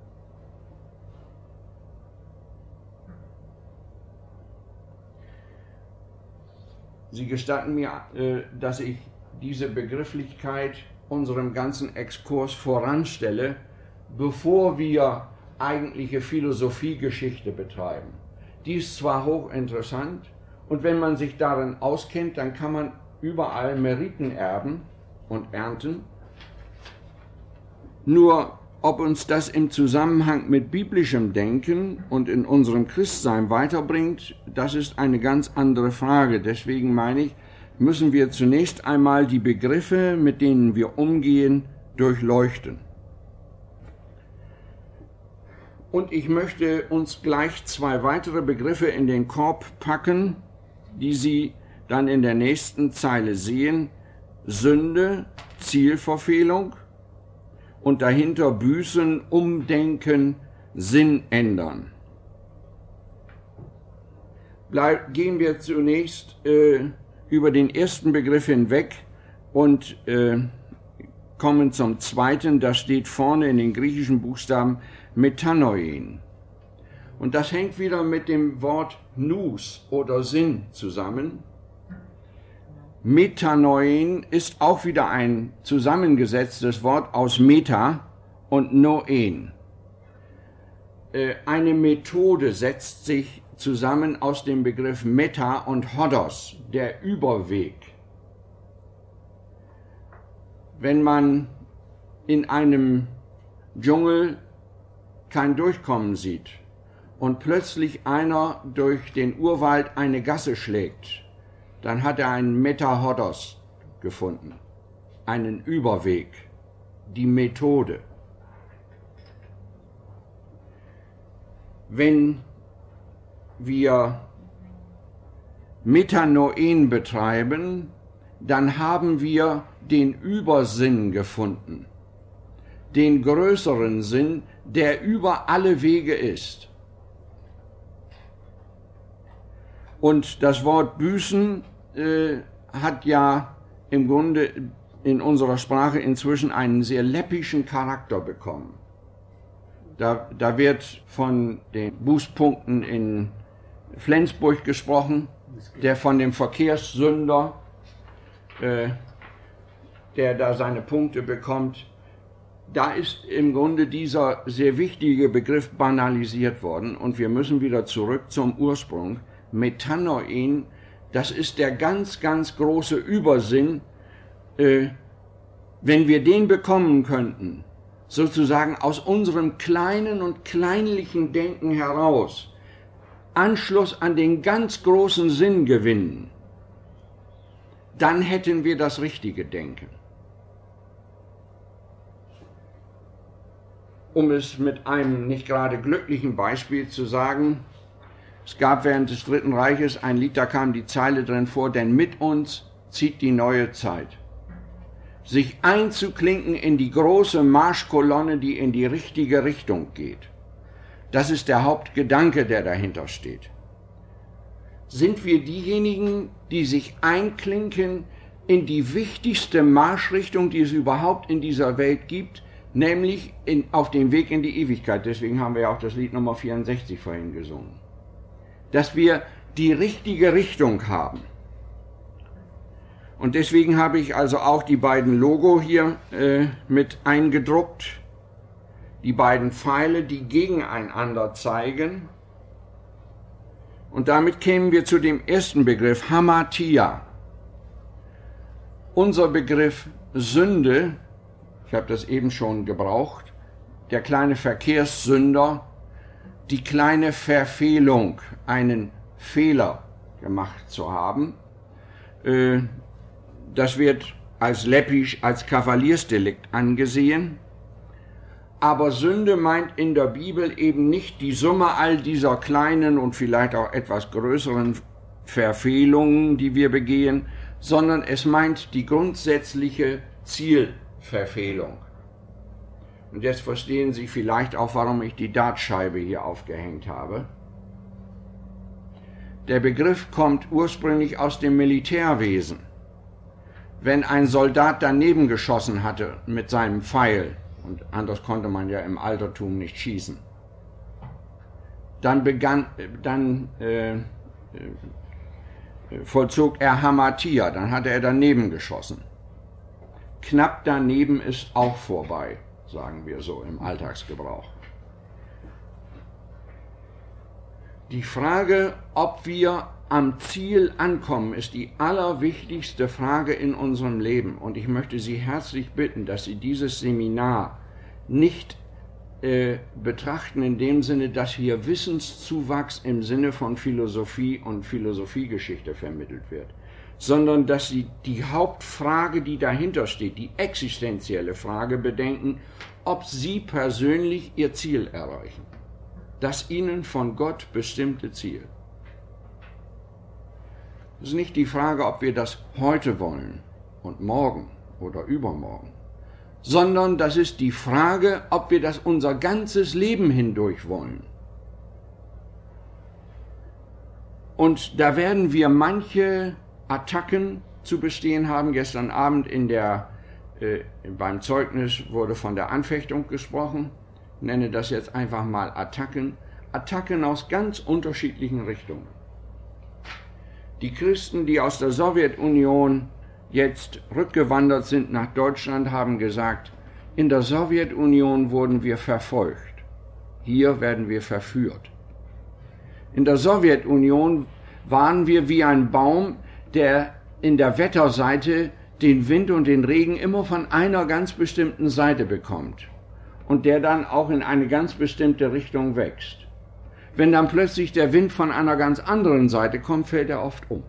Sie gestatten mir, äh, dass ich diese Begrifflichkeit unserem ganzen Exkurs voranstelle, bevor wir eigentliche Philosophiegeschichte betreiben. Die ist zwar hochinteressant, und wenn man sich darin auskennt, dann kann man überall Meriten erben und ernten. Nur ob uns das im Zusammenhang mit biblischem Denken und in unserem Christsein weiterbringt, das ist eine ganz andere Frage. Deswegen meine ich, müssen wir zunächst einmal die Begriffe, mit denen wir umgehen, durchleuchten. Und ich möchte uns gleich zwei weitere Begriffe in den Korb packen, die Sie dann in der nächsten Zeile sehen. Sünde, Zielverfehlung und dahinter Büßen, Umdenken, Sinn ändern. Bleib, gehen wir zunächst äh, über den ersten Begriff hinweg und äh, kommen zum zweiten. Das steht vorne in den griechischen Buchstaben Metanoien. Und das hängt wieder mit dem Wort Nous oder Sinn zusammen. Metanoien ist auch wieder ein zusammengesetztes Wort aus Meta und Noen. Äh, eine Methode setzt sich zusammen aus dem Begriff Meta und Hodos, der Überweg. Wenn man in einem Dschungel kein Durchkommen sieht und plötzlich einer durch den Urwald eine Gasse schlägt, dann hat er einen Metahodos gefunden, einen Überweg, die Methode. Wenn wir Metanoen betreiben, dann haben wir den Übersinn gefunden, den größeren Sinn, der über alle Wege ist. Und das Wort büßen äh, hat ja im Grunde in unserer Sprache inzwischen einen sehr läppischen Charakter bekommen. Da, da wird von den Bußpunkten in Flensburg gesprochen, der von dem Verkehrssünder, äh, der da seine Punkte bekommt. Da ist im Grunde dieser sehr wichtige Begriff banalisiert worden und wir müssen wieder zurück zum Ursprung. Metanoen, das ist der ganz, ganz große Übersinn. Äh, wenn wir den bekommen könnten, sozusagen aus unserem kleinen und kleinlichen Denken heraus, Anschluss an den ganz großen Sinn gewinnen, dann hätten wir das richtige Denken. Um es mit einem nicht gerade glücklichen Beispiel zu sagen, es gab während des Dritten Reiches ein Lied, da kam die Zeile drin vor, denn mit uns zieht die neue Zeit. Sich einzuklinken in die große Marschkolonne, die in die richtige Richtung geht. Das ist der Hauptgedanke, der dahinter steht. Sind wir diejenigen, die sich einklinken in die wichtigste Marschrichtung, die es überhaupt in dieser Welt gibt, nämlich in, auf dem Weg in die Ewigkeit. Deswegen haben wir ja auch das Lied Nummer vierundsechzig vorhin gesungen. Dass wir die richtige Richtung haben. Und deswegen habe ich also auch die beiden Logo hier äh, mit eingedruckt. Die beiden Pfeile, die gegeneinander zeigen. Und damit kämen wir zu dem ersten Begriff, Hamatia. Unser Begriff Sünde ich habe das eben schon gebraucht, der kleine Verkehrssünder, die kleine Verfehlung, einen Fehler gemacht zu haben, äh, das wird als läppisch, als Kavaliersdelikt angesehen. Aber Sünde meint in der Bibel eben nicht die Summe all dieser kleinen und vielleicht auch etwas größeren Verfehlungen, die wir begehen, sondern es meint die grundsätzliche Zielverfehlung. Und jetzt verstehen Sie vielleicht auch, warum ich die Dartscheibe hier aufgehängt habe. Der Begriff kommt ursprünglich aus dem Militärwesen. Wenn ein Soldat daneben geschossen hatte mit seinem Pfeil, und anders konnte man ja im Altertum nicht schießen, dann begann, dann äh, äh, vollzog er Hamatia, dann hatte er daneben geschossen. Knapp daneben ist auch vorbei, sagen wir so im Alltagsgebrauch. Die Frage, ob wir am Ziel ankommen, ist die allerwichtigste Frage in unserem Leben. Und ich möchte Sie herzlich bitten, dass Sie dieses Seminar nicht äh, betrachten in dem Sinne, dass hier Wissenszuwachs im Sinne von Philosophie und Philosophiegeschichte vermittelt wird, sondern dass Sie die Hauptfrage, die dahinter steht, die existenzielle Frage bedenken, ob Sie persönlich Ihr Ziel erreichen. Das Ihnen von Gott bestimmte Ziel. Es ist nicht die Frage, ob wir das heute wollen und morgen oder übermorgen, sondern das ist die Frage, ob wir das unser ganzes Leben hindurch wollen. Und da werden wir manche Attacken zu bestehen haben. Gestern Abend in der, äh, beim Zeugnis wurde von der Anfechtung gesprochen. Ich nenne das jetzt einfach mal Attacken. Attacken aus ganz unterschiedlichen Richtungen. Die Christen, die aus der Sowjetunion jetzt rückgewandert sind nach Deutschland, haben gesagt, in der Sowjetunion wurden wir verfolgt, hier werden wir verführt. In der Sowjetunion waren wir wie ein Baum, der in der Wetterseite den Wind und den Regen immer von einer ganz bestimmten Seite bekommt und der dann auch in eine ganz bestimmte Richtung wächst. Wenn dann plötzlich der Wind von einer ganz anderen Seite kommt, fällt er oft um.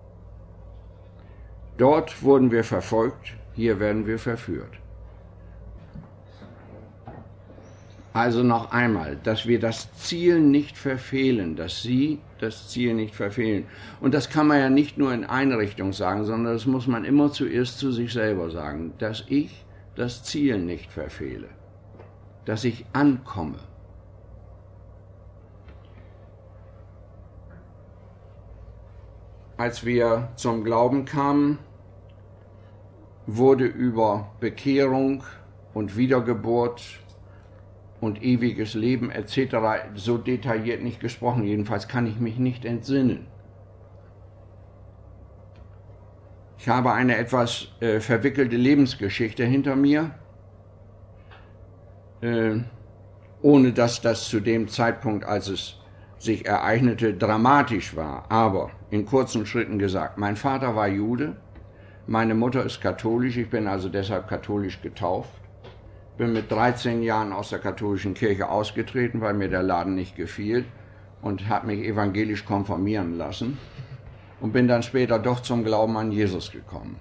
Dort wurden wir verfolgt, hier werden wir verführt. Also noch einmal, dass wir das Ziel nicht verfehlen, dass Sie das Ziel nicht verfehlen. Und das kann man ja nicht nur in eine Richtung sagen, sondern das muss man immer zuerst zu sich selber sagen, dass ich das Ziel nicht verfehle, dass ich ankomme. Als wir zum Glauben kamen, wurde über Bekehrung und Wiedergeburt und ewiges Leben et cetera so detailliert nicht gesprochen. Jedenfalls kann ich mich nicht entsinnen. Ich habe eine etwas äh, verwickelte Lebensgeschichte hinter mir, äh, ohne dass das zu dem Zeitpunkt, als es sich ereignete, dramatisch war, aber in kurzen Schritten gesagt. Mein Vater war Jude, meine Mutter ist katholisch, ich bin also deshalb katholisch getauft, bin mit dreizehn Jahren aus der katholischen Kirche ausgetreten, weil mir der Laden nicht gefiel und habe mich evangelisch konfirmieren lassen und bin dann später doch zum Glauben an Jesus gekommen.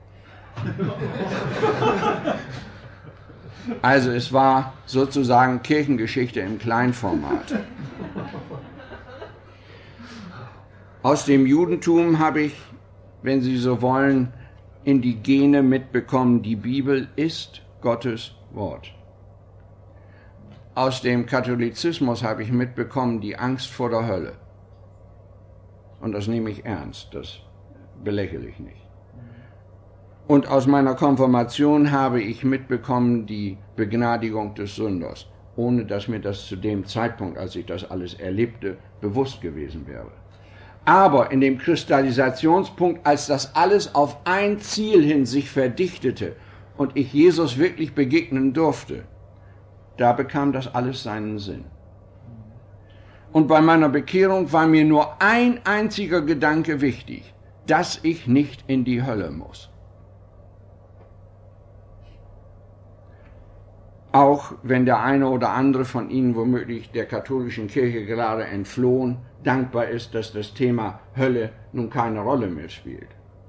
Also es war sozusagen Kirchengeschichte im Kleinformat. Aus dem Judentum habe ich, wenn Sie so wollen, in die Gene mitbekommen, die Bibel ist Gottes Wort. Aus dem Katholizismus habe ich mitbekommen, die Angst vor der Hölle. Und das nehme ich ernst, das belächle ich nicht. Und aus meiner Konfirmation habe ich mitbekommen die Begnadigung des Sünders, ohne dass mir das zu dem Zeitpunkt, als ich das alles erlebte, bewusst gewesen wäre. Aber in dem Kristallisationspunkt, als das alles auf ein Ziel hin sich verdichtete und ich Jesus wirklich begegnen durfte, da bekam das alles seinen Sinn. Und bei meiner Bekehrung war mir nur ein einziger Gedanke wichtig, dass ich nicht in die Hölle muss. auch wenn der eine oder andere von Ihnen womöglich der katholischen Kirche gerade entflohen, dankbar ist, dass das Thema Hölle nun keine Rolle mehr spielt.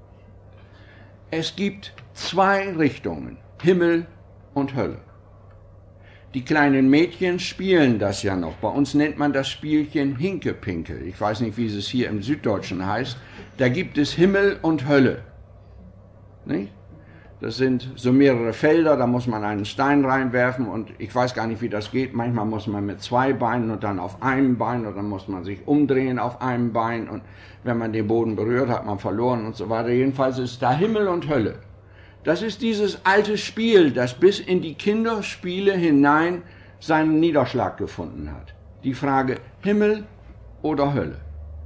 Es gibt zwei Richtungen, Himmel und Hölle. Die kleinen Mädchen spielen das ja noch. Bei uns nennt man das Spielchen Hinkepinkel. Ich weiß nicht, wie es hier im Süddeutschen heißt. Da gibt es Himmel und Hölle. Nicht? Das sind so mehrere Felder, da muss man einen Stein reinwerfen und ich weiß gar nicht, wie das geht. Manchmal muss man mit zwei Beinen und dann auf einem Bein oder dann muss man sich umdrehen auf einem Bein und wenn man den Boden berührt, hat man verloren und so weiter. Jedenfalls ist da Himmel und Hölle. Das ist dieses alte Spiel, das bis in die Kinderspiele hinein seinen Niederschlag gefunden hat. Die Frage Himmel oder Hölle.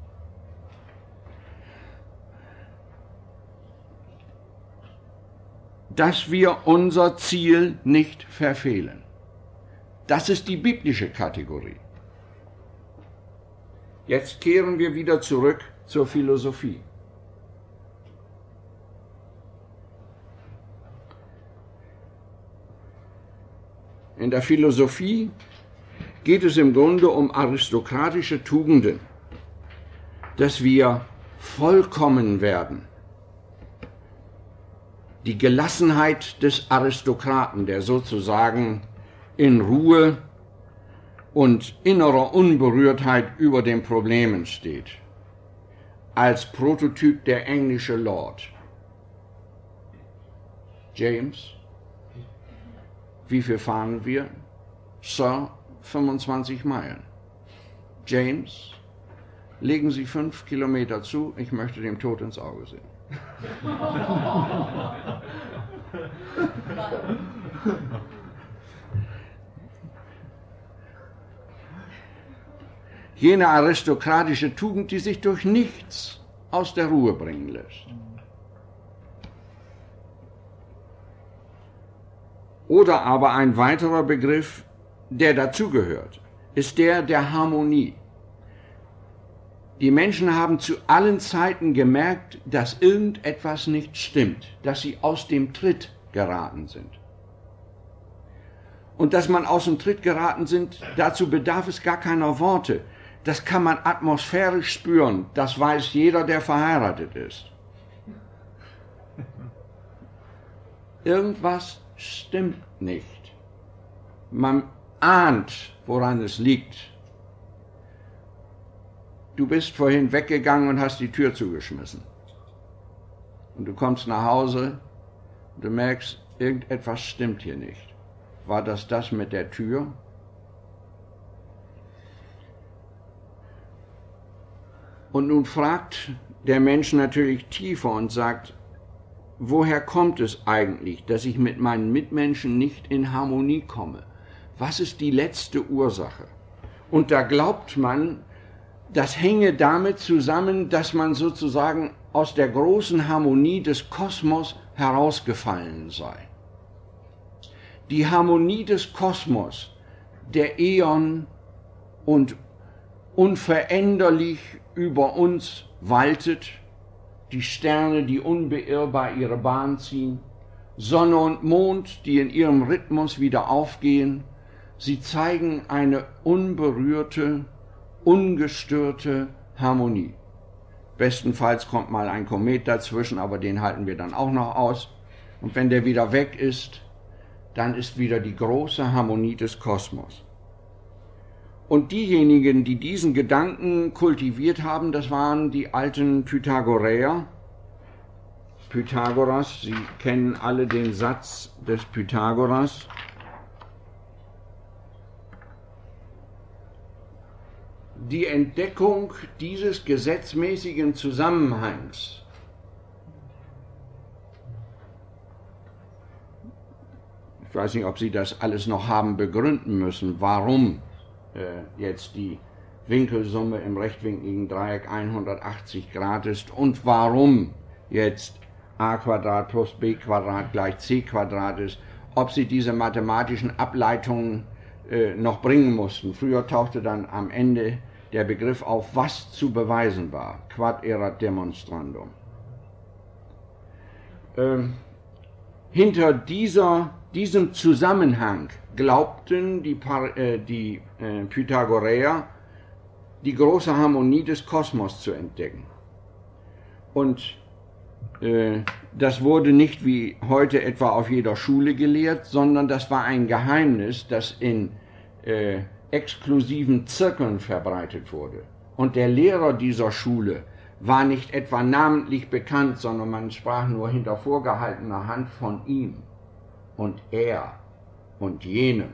Dass wir unser Ziel nicht verfehlen. Das ist die biblische Kategorie. Jetzt kehren wir wieder zurück zur Philosophie. In der Philosophie geht es im Grunde um aristokratische Tugenden, dass wir vollkommen werden. Die Gelassenheit des Aristokraten, der sozusagen in Ruhe und innerer Unberührtheit über den Problemen steht, als Prototyp der englische Lord. James, wie viel fahren wir? Sir, fünfundzwanzig Meilen. James, legen Sie fünf Kilometer zu, ich möchte dem Tod ins Auge sehen. Jene aristokratische Tugend, die sich durch nichts aus der Ruhe bringen lässt. Oder aber ein weiterer Begriff, der dazugehört, ist der der Harmonie. Die Menschen haben zu allen Zeiten gemerkt, dass irgendetwas nicht stimmt, dass sie aus dem Tritt geraten sind. Und dass man aus dem Tritt geraten sind, dazu bedarf es gar keiner Worte. Das kann man atmosphärisch spüren, das weiß jeder, der verheiratet ist. Irgendwas stimmt nicht. Man ahnt, woran es liegt. Du bist vorhin weggegangen und hast die Tür zugeschmissen. Und du kommst nach Hause und du merkst, irgendetwas stimmt hier nicht. War das das mit der Tür? Und nun fragt der Mensch natürlich tiefer und sagt, woher kommt es eigentlich, dass ich mit meinen Mitmenschen nicht in Harmonie komme? Was ist die letzte Ursache? Und da glaubt man, das hänge damit zusammen, dass man sozusagen aus der großen Harmonie des Kosmos herausgefallen sei. Die Harmonie des Kosmos, der Äon und unveränderlich über uns waltet, die Sterne, die unbeirrbar ihre Bahn ziehen, Sonne und Mond, die in ihrem Rhythmus wieder aufgehen, sie zeigen eine unberührte, ungestörte Harmonie. Bestenfalls kommt mal ein Komet dazwischen, aber den halten wir dann auch noch aus. Und wenn der wieder weg ist, dann ist wieder die große Harmonie des Kosmos. Und diejenigen, die diesen Gedanken kultiviert haben, das waren die alten Pythagoreer. Pythagoras, Sie kennen alle den Satz des Pythagoras. Die Entdeckung dieses gesetzmäßigen Zusammenhangs ich weiß nicht, ob Sie das alles noch haben begründen müssen, warum äh, jetzt die Winkelsumme im rechtwinkligen Dreieck hundertachtzig Grad ist und warum jetzt a Quadrat plus b Quadrat gleich c Quadrat ist, ob Sie diese mathematischen Ableitungen äh, noch bringen mussten. Früher tauchte dann am Ende der Begriff auf, was zu beweisen war. Quad erat demonstrandum. Ähm, hinter dieser, diesem Zusammenhang glaubten die, Par äh, die äh, Pythagoreer, die große Harmonie des Kosmos zu entdecken. Und äh, das wurde nicht wie heute etwa auf jeder Schule gelehrt, sondern das war ein Geheimnis, das in äh, exklusiven Zirkeln verbreitet wurde. Und der Lehrer dieser Schule war nicht etwa namentlich bekannt, sondern man sprach nur hinter vorgehaltener Hand von ihm und er und jenem.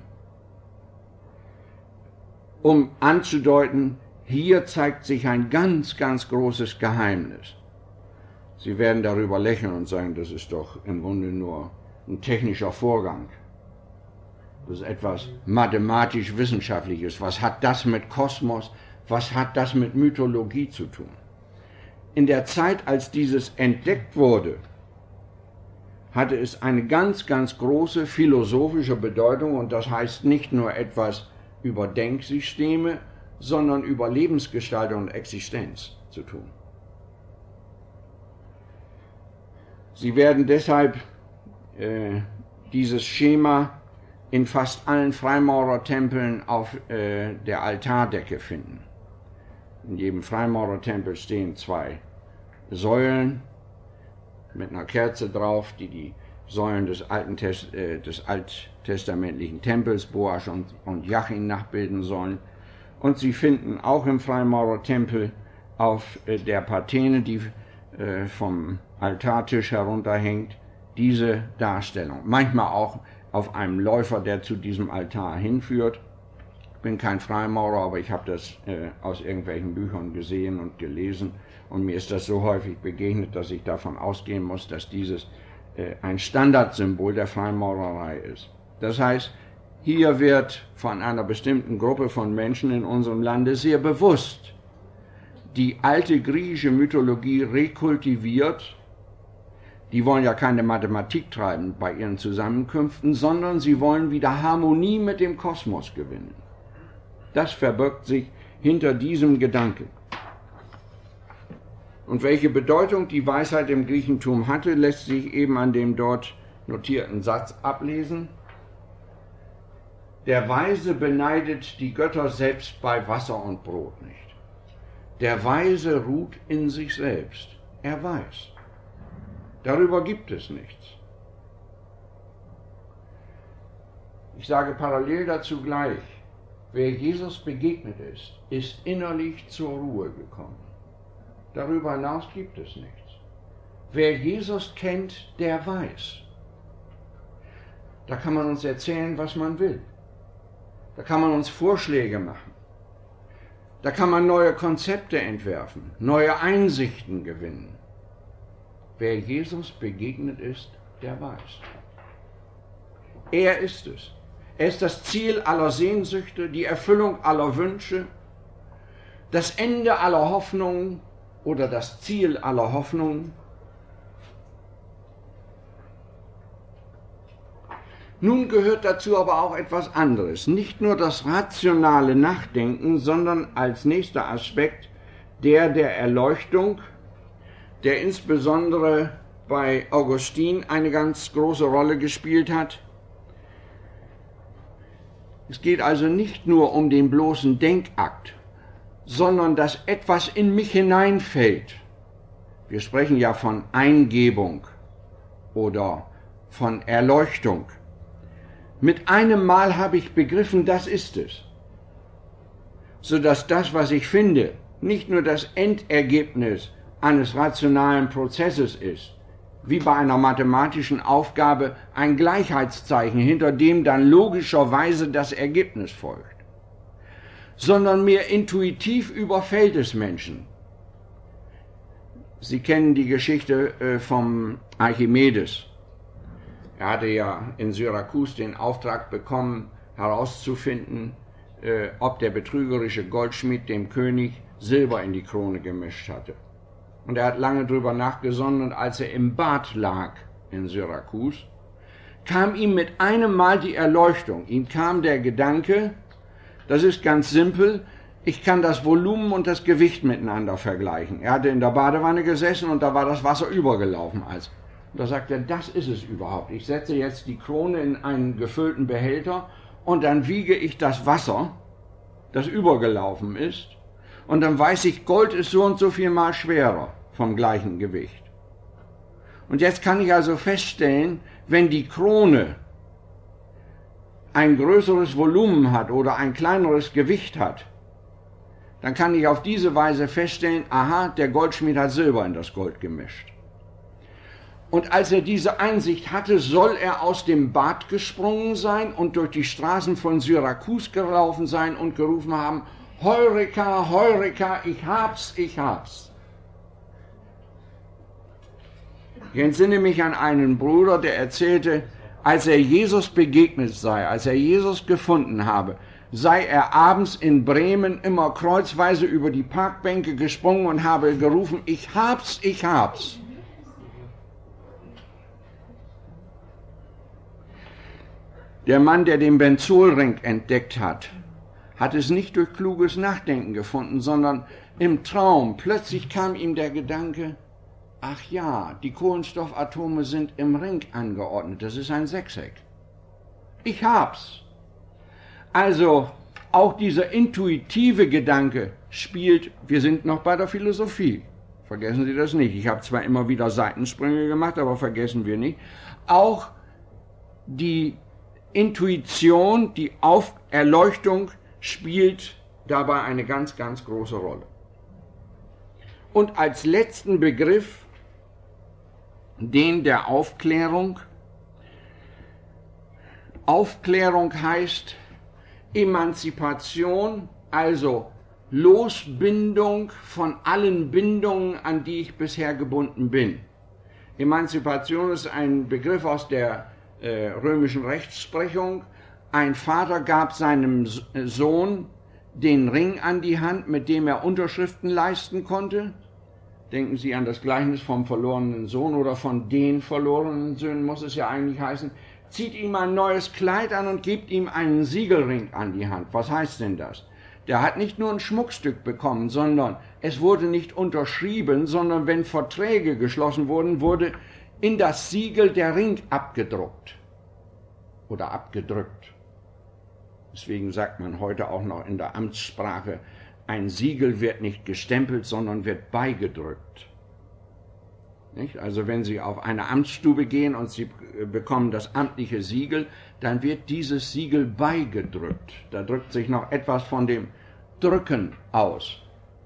Um anzudeuten, hier zeigt sich ein ganz, ganz großes Geheimnis. Sie werden darüber lächeln und sagen, das ist doch im Grunde nur ein technischer Vorgang. Das ist etwas mathematisch-wissenschaftliches. Was hat das mit Kosmos, was hat das mit Mythologie zu tun? In der Zeit, als dieses entdeckt wurde, hatte es eine ganz, ganz große philosophische Bedeutung, und das heißt nicht nur etwas über Denksysteme, sondern über Lebensgestaltung und Existenz zu tun. Sie werden deshalb äh, dieses Schema in fast allen Freimaurertempeln auf äh, der Altardecke finden. In jedem Freimaurertempel stehen zwei Säulen mit einer Kerze drauf, die die Säulen des, alten Test, äh, des alttestamentlichen Tempels Boasch und, und Jachin nachbilden sollen. Und Sie finden auch im Freimaurertempel auf äh, der Patene, die äh, vom Altartisch herunterhängt, diese Darstellung. Manchmal auch auf einem Läufer, der zu diesem Altar hinführt. Ich bin kein Freimaurer, aber ich habe das äh, aus irgendwelchen Büchern gesehen und gelesen. Und mir ist das so häufig begegnet, dass ich davon ausgehen muss, dass dieses äh, ein Standardsymbol der Freimaurerei ist. Das heißt, hier wird von einer bestimmten Gruppe von Menschen in unserem Lande sehr bewusst die alte griechische Mythologie rekultiviert. Die wollen ja keine Mathematik treiben bei ihren Zusammenkünften, sondern sie wollen wieder Harmonie mit dem Kosmos gewinnen. Das verbirgt sich hinter diesem Gedanken. Und welche Bedeutung die Weisheit im Griechentum hatte, lässt sich eben an dem dort notierten Satz ablesen. Der Weise beneidet die Götter selbst bei Wasser und Brot nicht. Der Weise ruht in sich selbst. Er weiß. Darüber gibt es nichts. Ich sage parallel dazu gleich, wer Jesus begegnet ist, ist innerlich zur Ruhe gekommen. Darüber hinaus gibt es nichts. Wer Jesus kennt, der weiß. Da kann man uns erzählen, was man will. Da kann man uns Vorschläge machen. Da kann man neue Konzepte entwerfen, neue Einsichten gewinnen. Wer Jesus begegnet ist, der weiß. Er ist es. Er ist das Ziel aller Sehnsüchte, die Erfüllung aller Wünsche, das Ende aller Hoffnungen oder das Ziel aller Hoffnungen. Nun gehört dazu aber auch etwas anderes. Nicht nur das rationale Nachdenken, sondern als nächster Aspekt der der Erleuchtung, der insbesondere bei Augustin eine ganz große Rolle gespielt hat. Es geht also nicht nur um den bloßen Denkakt, sondern dass etwas in mich hineinfällt. Wir sprechen ja von Eingebung oder von Erleuchtung. Mit einem Mal habe ich begriffen, das ist es. Sodass das, was ich finde, nicht nur das Endergebnis eines rationalen Prozesses ist, wie bei einer mathematischen Aufgabe ein Gleichheitszeichen, hinter dem dann logischerweise das Ergebnis folgt, sondern mir intuitiv überfällt es Menschen. Sie kennen die Geschichte äh, vom Archimedes. Er hatte ja in Syrakus den Auftrag bekommen, herauszufinden, äh, ob der betrügerische Goldschmied dem König Silber in die Krone gemischt hatte. Und er hat lange drüber nachgesonnen, und als er im Bad lag in Syrakus, kam ihm mit einem Mal die Erleuchtung. Ihm kam der Gedanke, das ist ganz simpel, ich kann das Volumen und das Gewicht miteinander vergleichen. Er hatte in der Badewanne gesessen und da war das Wasser übergelaufen, als Da sagt er, das ist es überhaupt. Ich setze jetzt die Krone in einen gefüllten Behälter und dann wiege ich das Wasser, das übergelaufen ist, und dann weiß ich, Gold ist so und so viel mal schwerer vom gleichen Gewicht. Und jetzt kann ich also feststellen, wenn die Krone ein größeres Volumen hat oder ein kleineres Gewicht hat, dann kann ich auf diese Weise feststellen, aha, der Goldschmied hat Silber in das Gold gemischt. Und als er diese Einsicht hatte, soll er aus dem Bad gesprungen sein und durch die Straßen von Syrakus gelaufen sein und gerufen haben, Heureka, Heureka, ich hab's, ich hab's. Ich entsinne mich an einen Bruder, der erzählte, als er Jesus begegnet sei, als er Jesus gefunden habe, sei er abends in Bremen immer kreuzweise über die Parkbänke gesprungen und habe gerufen, ich hab's, ich hab's. Der Mann, der den Benzolring entdeckt hat, hat es nicht durch kluges Nachdenken gefunden, sondern im Traum. Plötzlich kam ihm der Gedanke, ach ja, die Kohlenstoffatome sind im Ring angeordnet, das ist ein Sechseck. Ich hab's. Also auch dieser intuitive Gedanke spielt, wir sind noch bei der Philosophie. Vergessen Sie das nicht. Ich habe zwar immer wieder Seitensprünge gemacht, aber vergessen wir nicht. Auch die Intuition, die Auf- Erleuchtung spielt dabei eine ganz, ganz große Rolle. Und als letzten Begriff den der Aufklärung. Aufklärung heißt Emanzipation, also Losbindung von allen Bindungen, an die ich bisher gebunden bin. Emanzipation ist ein Begriff aus der äh, römischen Rechtsprechung. Ein Vater gab seinem Sohn den Ring an die Hand, mit dem er Unterschriften leisten konnte. Denken Sie an das Gleichnis vom verlorenen Sohn oder von den verlorenen Söhnen, muss es ja eigentlich heißen. Zieht ihm ein neues Kleid an und gebt ihm einen Siegelring an die Hand. Was heißt denn das? Der hat nicht nur ein Schmuckstück bekommen, sondern es wurde nicht unterschrieben, sondern wenn Verträge geschlossen wurden, wurde in das Siegel der Ring abgedruckt oder abgedrückt. Deswegen sagt man heute auch noch in der Amtssprache, ein Siegel wird nicht gestempelt, sondern wird beigedrückt. Nicht? Also wenn Sie auf eine Amtsstube gehen und Sie bekommen das amtliche Siegel, dann wird dieses Siegel beigedrückt. Da drückt sich noch etwas von dem Drücken aus.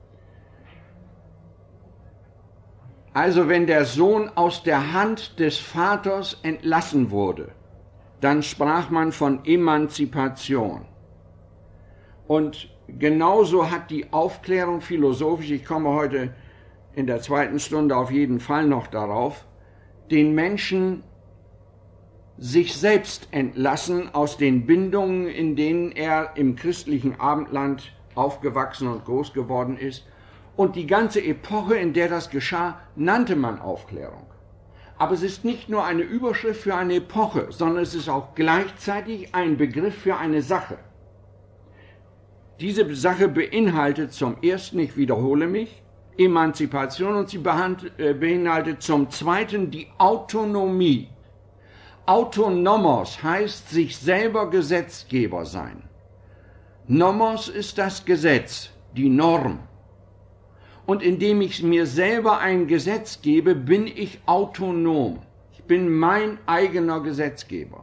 Also wenn der Sohn aus der Hand des Vaters entlassen wurde, dann sprach man von Emanzipation. Und genauso hat die Aufklärung philosophisch, ich komme heute in der zweiten Stunde auf jeden Fall noch darauf, den Menschen sich selbst entlassen aus den Bindungen, in denen er im christlichen Abendland aufgewachsen und groß geworden ist. Und die ganze Epoche, in der das geschah, nannte man Aufklärung. Aber es ist nicht nur eine Überschrift für eine Epoche, sondern es ist auch gleichzeitig ein Begriff für eine Sache. Diese Sache beinhaltet zum ersten, ich wiederhole mich, Emanzipation und sie beinhaltet zum zweiten die Autonomie. Autonomos heißt sich selber Gesetzgeber sein. Nomos ist das Gesetz, die Norm. Und indem ich mir selber ein Gesetz gebe, bin ich autonom. Ich bin mein eigener Gesetzgeber.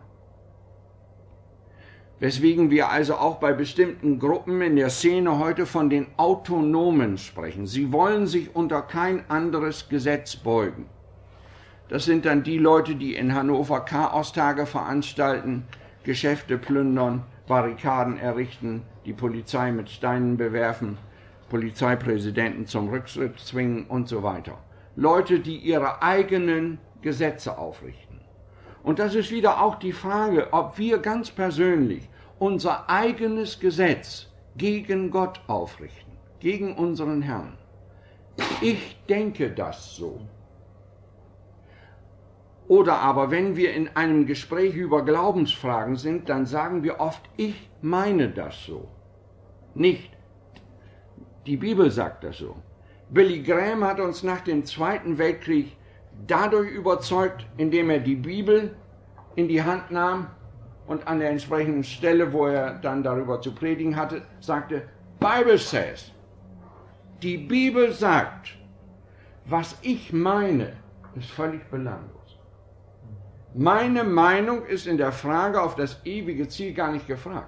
Weswegen wir also auch bei bestimmten Gruppen in der Szene heute von den Autonomen sprechen. Sie wollen sich unter kein anderes Gesetz beugen. Das sind dann die Leute, die in Hannover Chaostage veranstalten, Geschäfte plündern, Barrikaden errichten, die Polizei mit Steinen bewerfen, Polizeipräsidenten zum Rücktritt zwingen und so weiter. Leute, die ihre eigenen Gesetze aufrichten. Und das ist wieder auch die Frage, ob wir ganz persönlich unser eigenes Gesetz gegen Gott aufrichten, gegen unseren Herrn. Ich denke das so. Oder aber, wenn wir in einem Gespräch über Glaubensfragen sind, dann sagen wir oft, ich meine das so. Nicht, die Bibel sagt das so. Billy Graham hat uns nach dem Zweiten Weltkrieg dadurch überzeugt, indem er die Bibel in die Hand nahm und an der entsprechenden Stelle, wo er dann darüber zu predigen hatte, sagte, Bible says, die Bibel sagt, was ich meine, ist völlig belanglos. Meine Meinung ist in der Frage auf das ewige Ziel gar nicht gefragt.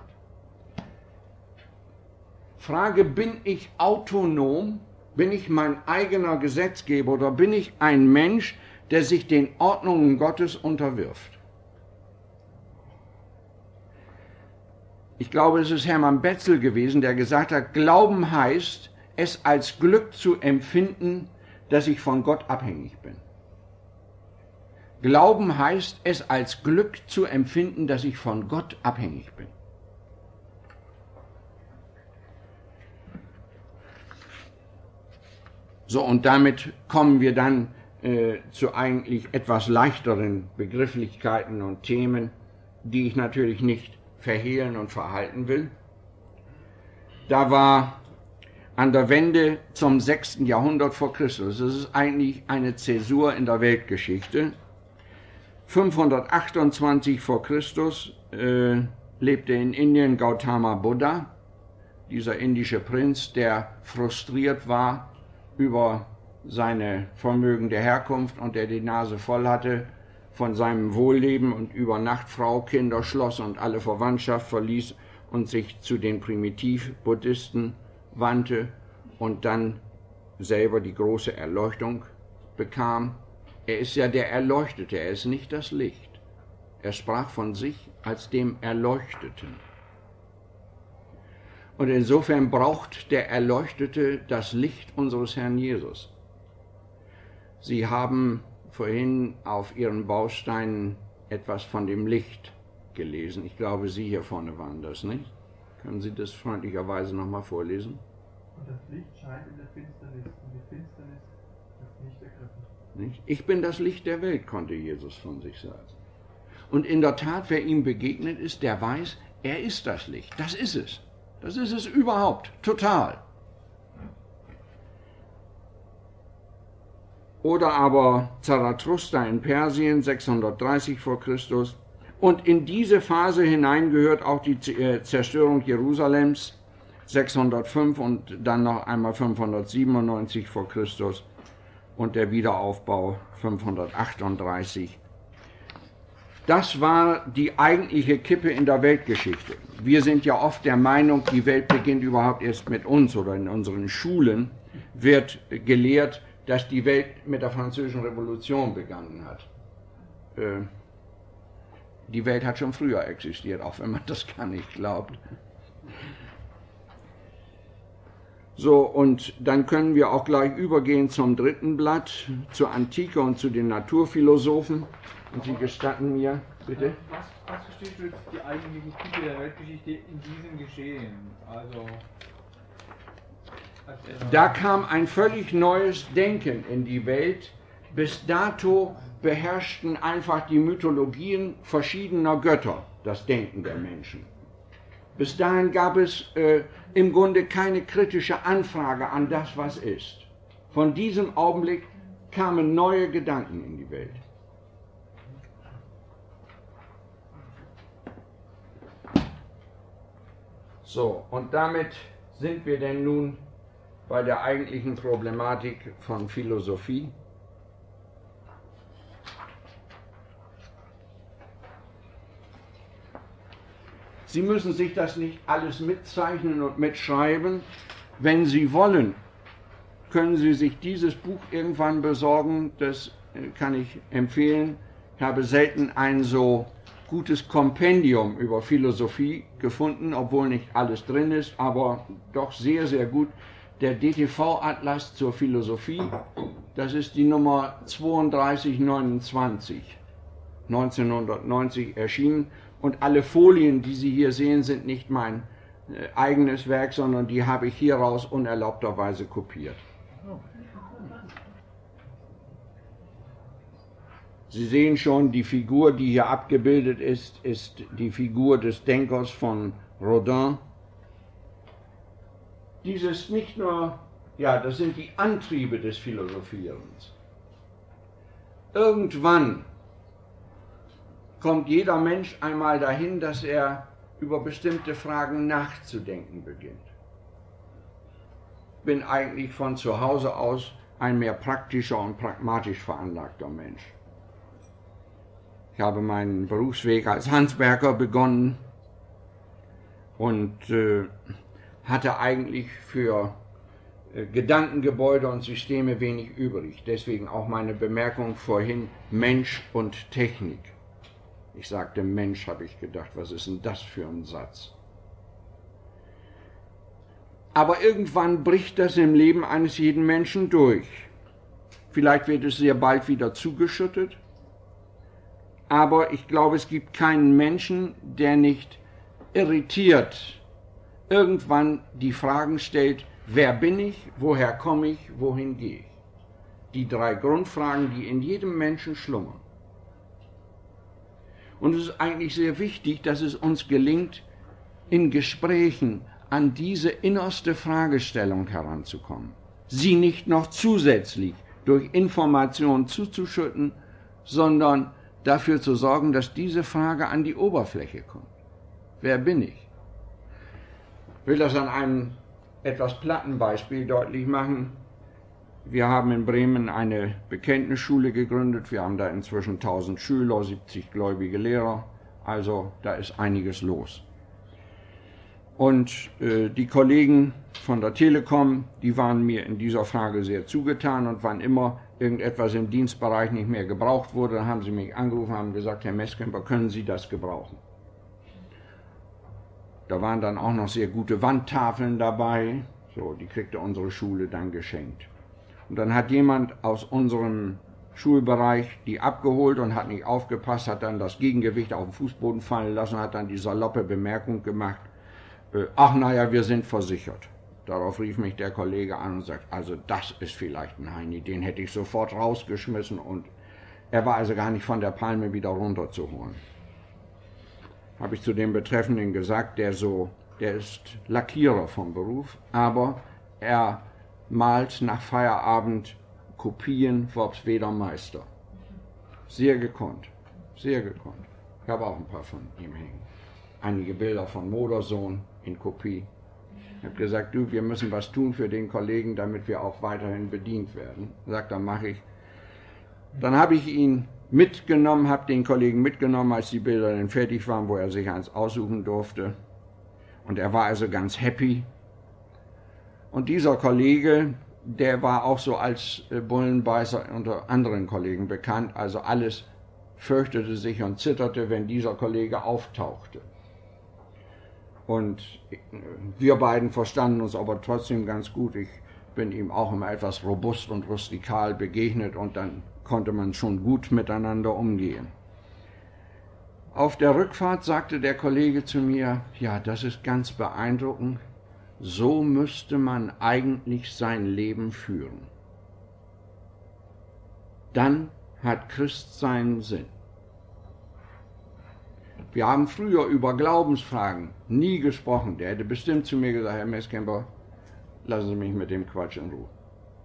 Frage, bin ich autonom? Bin ich mein eigener Gesetzgeber oder bin ich ein Mensch, der sich den Ordnungen Gottes unterwirft? Ich glaube, es ist Hermann Betzel gewesen, der gesagt hat, Glauben heißt, es als Glück zu empfinden, dass ich von Gott abhängig bin. Glauben heißt, es als Glück zu empfinden, dass ich von Gott abhängig bin. So, und damit kommen wir dann äh, zu eigentlich etwas leichteren Begrifflichkeiten und Themen, die ich natürlich nicht verhehlen und verhalten will. Da war an der Wende zum sechsten Jahrhundert vor Christus, das ist eigentlich eine Zäsur in der Weltgeschichte, fünfhundertachtundzwanzig vor Christus äh, lebte in Indien Gautama Buddha, dieser indische Prinz, der frustriert war über seine vermögende Herkunft und der die Nase voll hatte von seinem Wohlleben und über Nacht Frau, Kinder, Schloss und alle Verwandtschaft verließ und sich zu den Primitiv-Buddhisten wandte und dann selber die große Erleuchtung bekam. Er ist ja der Erleuchtete, er ist nicht das Licht. Er sprach von sich als dem Erleuchteten. Und insofern braucht der Erleuchtete das Licht unseres Herrn Jesus. Sie haben vorhin auf Ihren Bausteinen etwas von dem Licht gelesen. Ich glaube, Sie hier vorne waren das, nicht? Können Sie das freundlicherweise nochmal vorlesen? Und das Licht scheint in der Finsternis, und die Finsternis ist nicht ergriffen. Nicht? Ich bin das Licht der Welt, konnte Jesus von sich sagen. Und in der Tat, wer ihm begegnet ist, der weiß, er ist das Licht. Das ist es. Das ist es überhaupt, total. Oder aber Zarathustra in Persien, sechshundertdreißig vor Christus. Und in diese Phase hinein gehört auch die Zerstörung Jerusalems, sechshundertfünf und dann noch einmal fünfhundertsiebenundneunzig vor Christus und der Wiederaufbau fünfhundertachtunddreißig. Das war die eigentliche Kippe in der Weltgeschichte. Wir sind ja oft der Meinung, die Welt beginnt überhaupt erst mit uns, oder in unseren Schulen wird gelehrt, dass die Welt mit der Französischen Revolution begonnen hat. Äh, die Welt hat schon früher existiert, auch wenn man das gar nicht glaubt. So, und dann können wir auch gleich übergehen zum dritten Blatt, zur Antike und zu den Naturphilosophen. Und Sie gestatten mir, bitte? Was, was verstehst du jetzt die eigentliche Kippe der Weltgeschichte in diesem Geschehen? Also, da kam ein völlig neues Denken in die Welt. Bis dato beherrschten einfach die Mythologien verschiedener Götter das Denken der Menschen. Bis dahin gab es äh, im Grunde keine kritische Anfrage an das, was ist. Von diesem Augenblick kamen neue Gedanken in die Welt. So, und damit sind wir denn nun bei der eigentlichen Problematik von Philosophie. Sie müssen sich das nicht alles mitzeichnen und mitschreiben. Wenn Sie wollen, können Sie sich dieses Buch irgendwann besorgen. Das kann ich empfehlen. Ich habe selten ein so gutes Kompendium über Philosophie gefunden, obwohl nicht alles drin ist, aber doch sehr, sehr gut. Der D T V-Atlas zur Philosophie, das ist die Nummer zweiunddreißig neunundzwanzig, neunzehnhundertneunzig erschienen. Und alle Folien, die Sie hier sehen, sind nicht mein äh, eigenes Werk, sondern die habe ich hieraus unerlaubterweise kopiert. Sie sehen schon, die Figur, die hier abgebildet ist, ist die Figur des Denkers von Rodin. Dies ist nicht nur, ja, das sind die Antriebe des Philosophierens. irgendwann kommt jeder Mensch einmal dahin, dass er über bestimmte Fragen nachzudenken beginnt. Ich bin eigentlich von zu Hause aus ein mehr praktischer und pragmatisch veranlagter Mensch. Ich habe meinen Berufsweg als Handwerker begonnen und äh, hatte eigentlich für äh, Gedankengebäude und Systeme wenig übrig. Deswegen auch meine Bemerkung vorhin, Mensch und Technik. Ich sagte Mensch, habe ich gedacht, was ist denn das für ein Satz? Aber irgendwann bricht das im Leben eines jeden Menschen durch. Vielleicht wird es sehr bald wieder zugeschüttet, aber ich glaube, es gibt keinen Menschen, der nicht irritiert irgendwann die Fragen stellt, wer bin ich, woher komme ich, wohin gehe ich? Die drei Grundfragen, die in jedem Menschen schlummern. Und es ist eigentlich sehr wichtig, dass es uns gelingt, in Gesprächen an diese innerste Fragestellung heranzukommen. Sie nicht noch zusätzlich durch Informationen zuzuschütten, sondern dafür zu sorgen, dass diese Frage an die Oberfläche kommt. Wer bin ich? Ich will das an einem etwas platten Beispiel deutlich machen. Wir haben in Bremen eine Bekenntnisschule gegründet. Wir haben da inzwischen tausend Schüler, siebzig gläubige Lehrer. Also da ist einiges los. Und äh, die Kollegen von der Telekom, die waren mir in dieser Frage sehr zugetan. Und wann immer irgendetwas im Dienstbereich nicht mehr gebraucht wurde, dann haben sie mich angerufen und haben gesagt, Herr Meskemper, können Sie das gebrauchen? Da waren dann auch noch sehr gute Wandtafeln dabei. So, die kriegte unsere Schule dann geschenkt. Und dann hat jemand aus unserem Schulbereich die abgeholt und hat nicht aufgepasst, hat dann das Gegengewicht auf den Fußboden fallen lassen, hat dann die saloppe Bemerkung gemacht, äh, ach naja, wir sind versichert. Darauf rief mich der Kollege an und sagt, also das ist vielleicht ein Heini, den hätte ich sofort rausgeschmissen, und er war also gar nicht von der Palme wieder runterzuholen. Habe ich zu dem Betreffenden gesagt, der so, der ist Lackierer vom Beruf, aber er malt nach Feierabend Kopien Worpsweder Meister. Sehr gekonnt, sehr gekonnt. Ich habe auch ein paar von ihm hängen. Einige Bilder von Modersohn in Kopie. Ich habe gesagt, du, wir müssen was tun für den Kollegen, damit wir auch weiterhin bedient werden. Er sagt, dann mache ich. Dann habe ich ihn mitgenommen, habe den Kollegen mitgenommen, als die Bilder dann fertig waren, wo er sich eins aussuchen durfte. Und er war also ganz happy. Und dieser Kollege, der war auch so als Bullenbeißer unter anderen Kollegen bekannt. Also alles fürchtete sich und zitterte, wenn dieser Kollege auftauchte. Und wir beiden verstanden uns aber trotzdem ganz gut. Ich bin ihm auch immer etwas robust und rustikal begegnet, und dann konnte man schon gut miteinander umgehen. Auf der Rückfahrt sagte der Kollege zu mir, ja, das ist ganz beeindruckend, so müsste man eigentlich sein Leben führen. Dann hat Christ seinen Sinn. Wir haben früher über Glaubensfragen nie gesprochen. Der hätte bestimmt zu mir gesagt, Herr Meskemper, lassen Sie mich mit dem Quatsch in Ruhe.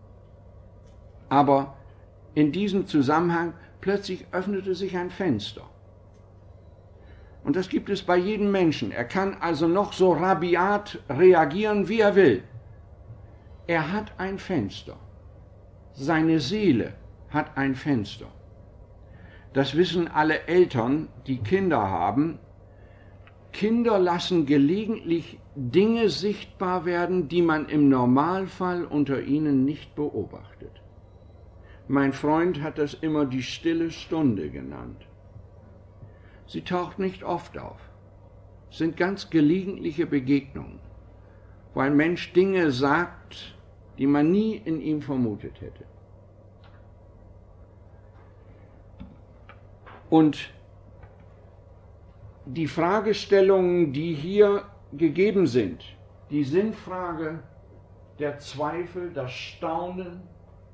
Aber in diesem Zusammenhang plötzlich öffnete sich ein Fenster. Und das gibt es bei jedem Menschen. Er kann also noch so rabiat reagieren, wie er will. Er hat ein Fenster. Seine Seele hat ein Fenster. Das wissen alle Eltern, die Kinder haben. Kinder lassen gelegentlich Dinge sichtbar werden, die man im Normalfall unter ihnen nicht beobachtet. Mein Freund hat das immer die stille Stunde genannt. Sie taucht nicht oft auf. Es sind ganz gelegentliche Begegnungen, wo ein Mensch Dinge sagt, die man nie in ihm vermutet hätte. Und die Fragestellungen, die hier gegeben sind, die Sinnfrage, der Zweifel, das Staunen,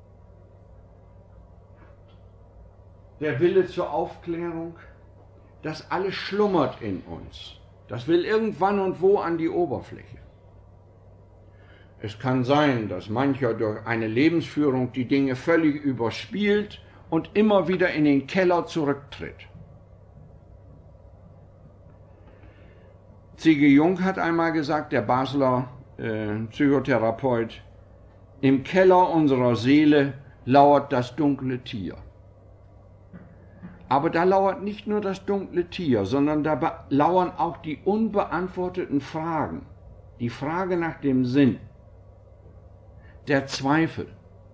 der Wille zur Aufklärung, das alles schlummert in uns. Das will irgendwann und wo an die Oberfläche. Es kann sein, dass mancher durch eine Lebensführung die Dinge völlig überspielt und immer wieder in den Keller zurücktritt. C G Jung hat einmal gesagt, der Basler äh, Psychotherapeut, im Keller unserer Seele lauert das dunkle Tier. Aber da lauert nicht nur das dunkle Tier, sondern da lauern auch die unbeantworteten Fragen. Die Frage nach dem Sinn, der Zweifel.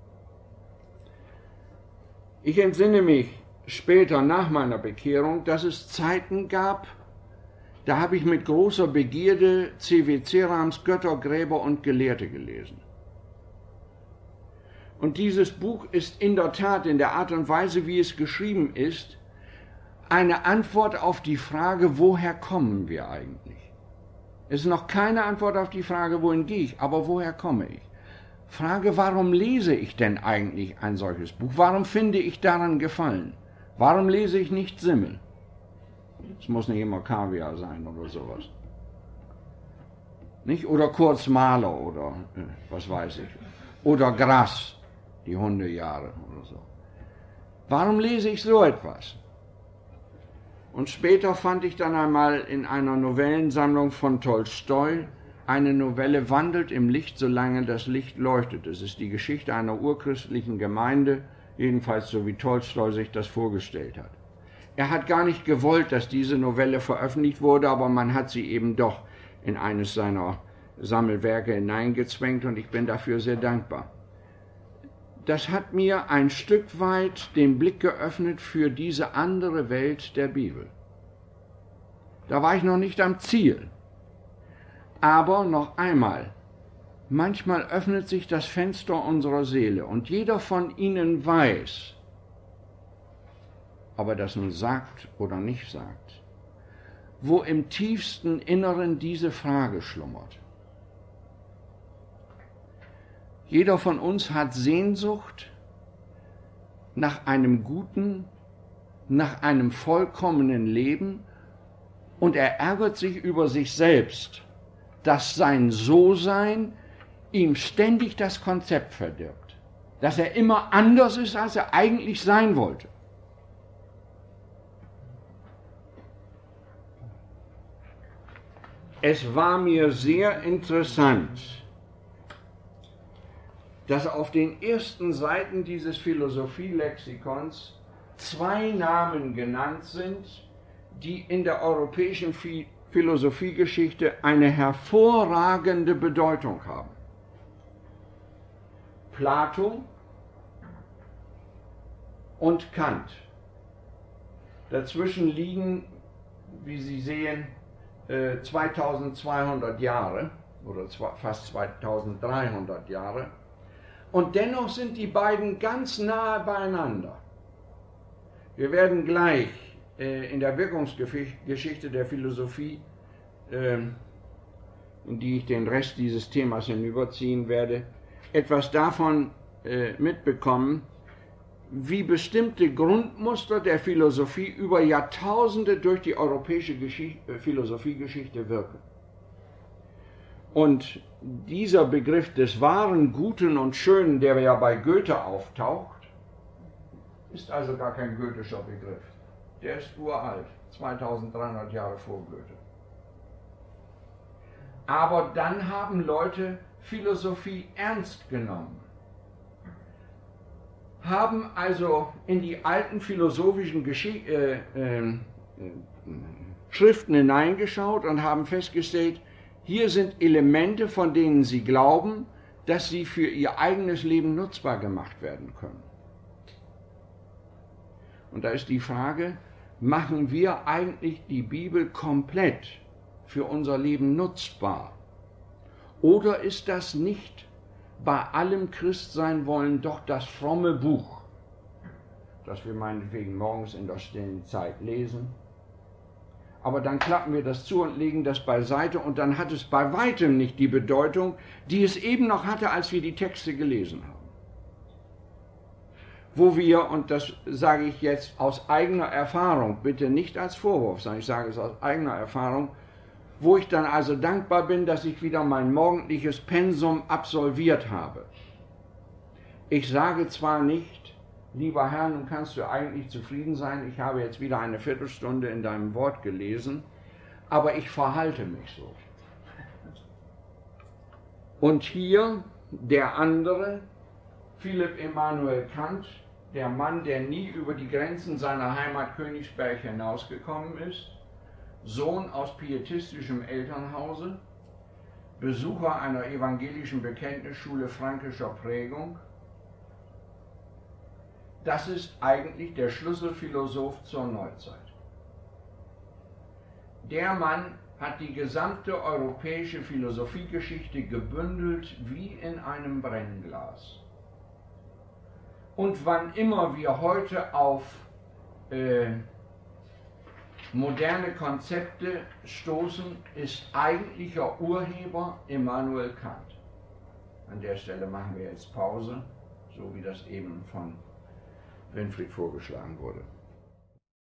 Ich entsinne mich später nach meiner Bekehrung, dass es Zeiten gab, da habe ich mit großer Begierde C W Cerams Götter, Gräber und Gelehrte gelesen. Und dieses Buch ist in der Tat in der Art und Weise, wie es geschrieben ist, eine Antwort auf die Frage, woher kommen wir eigentlich? Es ist noch keine Antwort auf die Frage, wohin gehe ich, aber woher komme ich? Frage, warum lese ich denn eigentlich ein solches Buch? Warum finde ich daran Gefallen? Warum lese ich nicht Simmel? Es muss nicht immer Kaviar sein oder sowas. Nicht? Oder Kurz Mahler oder äh, was weiß ich. Oder Grass, die Hundejahre oder so. Warum lese ich so etwas? Und später fand ich dann einmal in einer Novellensammlung von Tolstoi eine Novelle Wandelt im Licht, solange das Licht leuchtet. Es ist die Geschichte einer urchristlichen Gemeinde, jedenfalls so wie Tolstoi sich das vorgestellt hat. Er hat gar nicht gewollt, dass diese Novelle veröffentlicht wurde, aber man hat sie eben doch in eines seiner Sammelwerke hineingezwängt und ich bin dafür sehr dankbar. Das hat mir ein Stück weit den Blick geöffnet für diese andere Welt der Bibel. Da war ich noch nicht am Ziel. Aber noch einmal, manchmal öffnet sich das Fenster unserer Seele und jeder von Ihnen weiß, ob er das nun sagt oder nicht sagt, wo im tiefsten Inneren diese Frage schlummert. Jeder von uns hat Sehnsucht nach einem guten, nach einem vollkommenen Leben und er ärgert sich über sich selbst, dass sein So-Sein ihm ständig das Konzept verdirbt, dass er immer anders ist, als er eigentlich sein wollte. Es war mir sehr interessant, dass auf den ersten Seiten dieses Philosophielexikons zwei Namen genannt sind, die in der europäischen Philosophiegeschichte eine hervorragende Bedeutung haben. Plato und Kant. Dazwischen liegen, wie Sie sehen, zweitausendzweihundert Jahre oder fast zweitausenddreihundert Jahre. Und dennoch sind die beiden ganz nahe beieinander. Wir werden gleich äh, in der Wirkungsgeschichte der Philosophie, äh, in die ich den Rest dieses Themas hinüberziehen werde, etwas davon äh, mitbekommen, wie bestimmte Grundmuster der Philosophie über Jahrtausende durch die europäische Geschichte, äh, Philosophiegeschichte wirken. Und dieser Begriff des wahren, Guten und Schönen, der ja bei Goethe auftaucht, ist also gar kein goethischer Begriff. Der ist uralt, zweitausenddreihundert Jahre vor Goethe. Aber dann haben Leute Philosophie ernst genommen, haben also in die alten philosophischen Gesch- äh, äh, Schriften hineingeschaut und haben festgestellt, hier sind Elemente, von denen sie glauben, dass sie für ihr eigenes Leben nutzbar gemacht werden können. Und da ist die Frage, machen wir eigentlich die Bibel komplett für unser Leben nutzbar? Oder ist das nicht bei allem Christsein wollen doch das fromme Buch, das wir meinetwegen morgens in der stillen Zeit lesen? Aber dann klappen wir das zu und legen das beiseite und dann hat es bei weitem nicht die Bedeutung, die es eben noch hatte, als wir die Texte gelesen haben. Wo wir, und das sage ich jetzt aus eigener Erfahrung, bitte nicht als Vorwurf, sondern ich sage es aus eigener Erfahrung, wo ich dann also dankbar bin, dass ich wieder mein morgendliches Pensum absolviert habe. Ich sage zwar nicht, lieber Herr, nun kannst du eigentlich zufrieden sein, ich habe jetzt wieder eine Viertelstunde in deinem Wort gelesen, aber ich verhalte mich so. Und hier der andere, Philipp Emanuel Kant, der Mann, der nie über die Grenzen seiner Heimat Königsberg hinausgekommen ist, Sohn aus pietistischem Elternhause, Besucher einer evangelischen Bekenntnisschule frankischer Prägung. Das ist eigentlich der Schlüsselphilosoph zur Neuzeit. Der Mann hat die gesamte europäische Philosophiegeschichte gebündelt wie in einem Brennglas. Und wann immer wir heute auf äh, moderne Konzepte stoßen, ist eigentlicher Urheber Immanuel Kant. An der Stelle machen wir jetzt Pause, so wie das eben von Winfried vorgeschlagen wurde.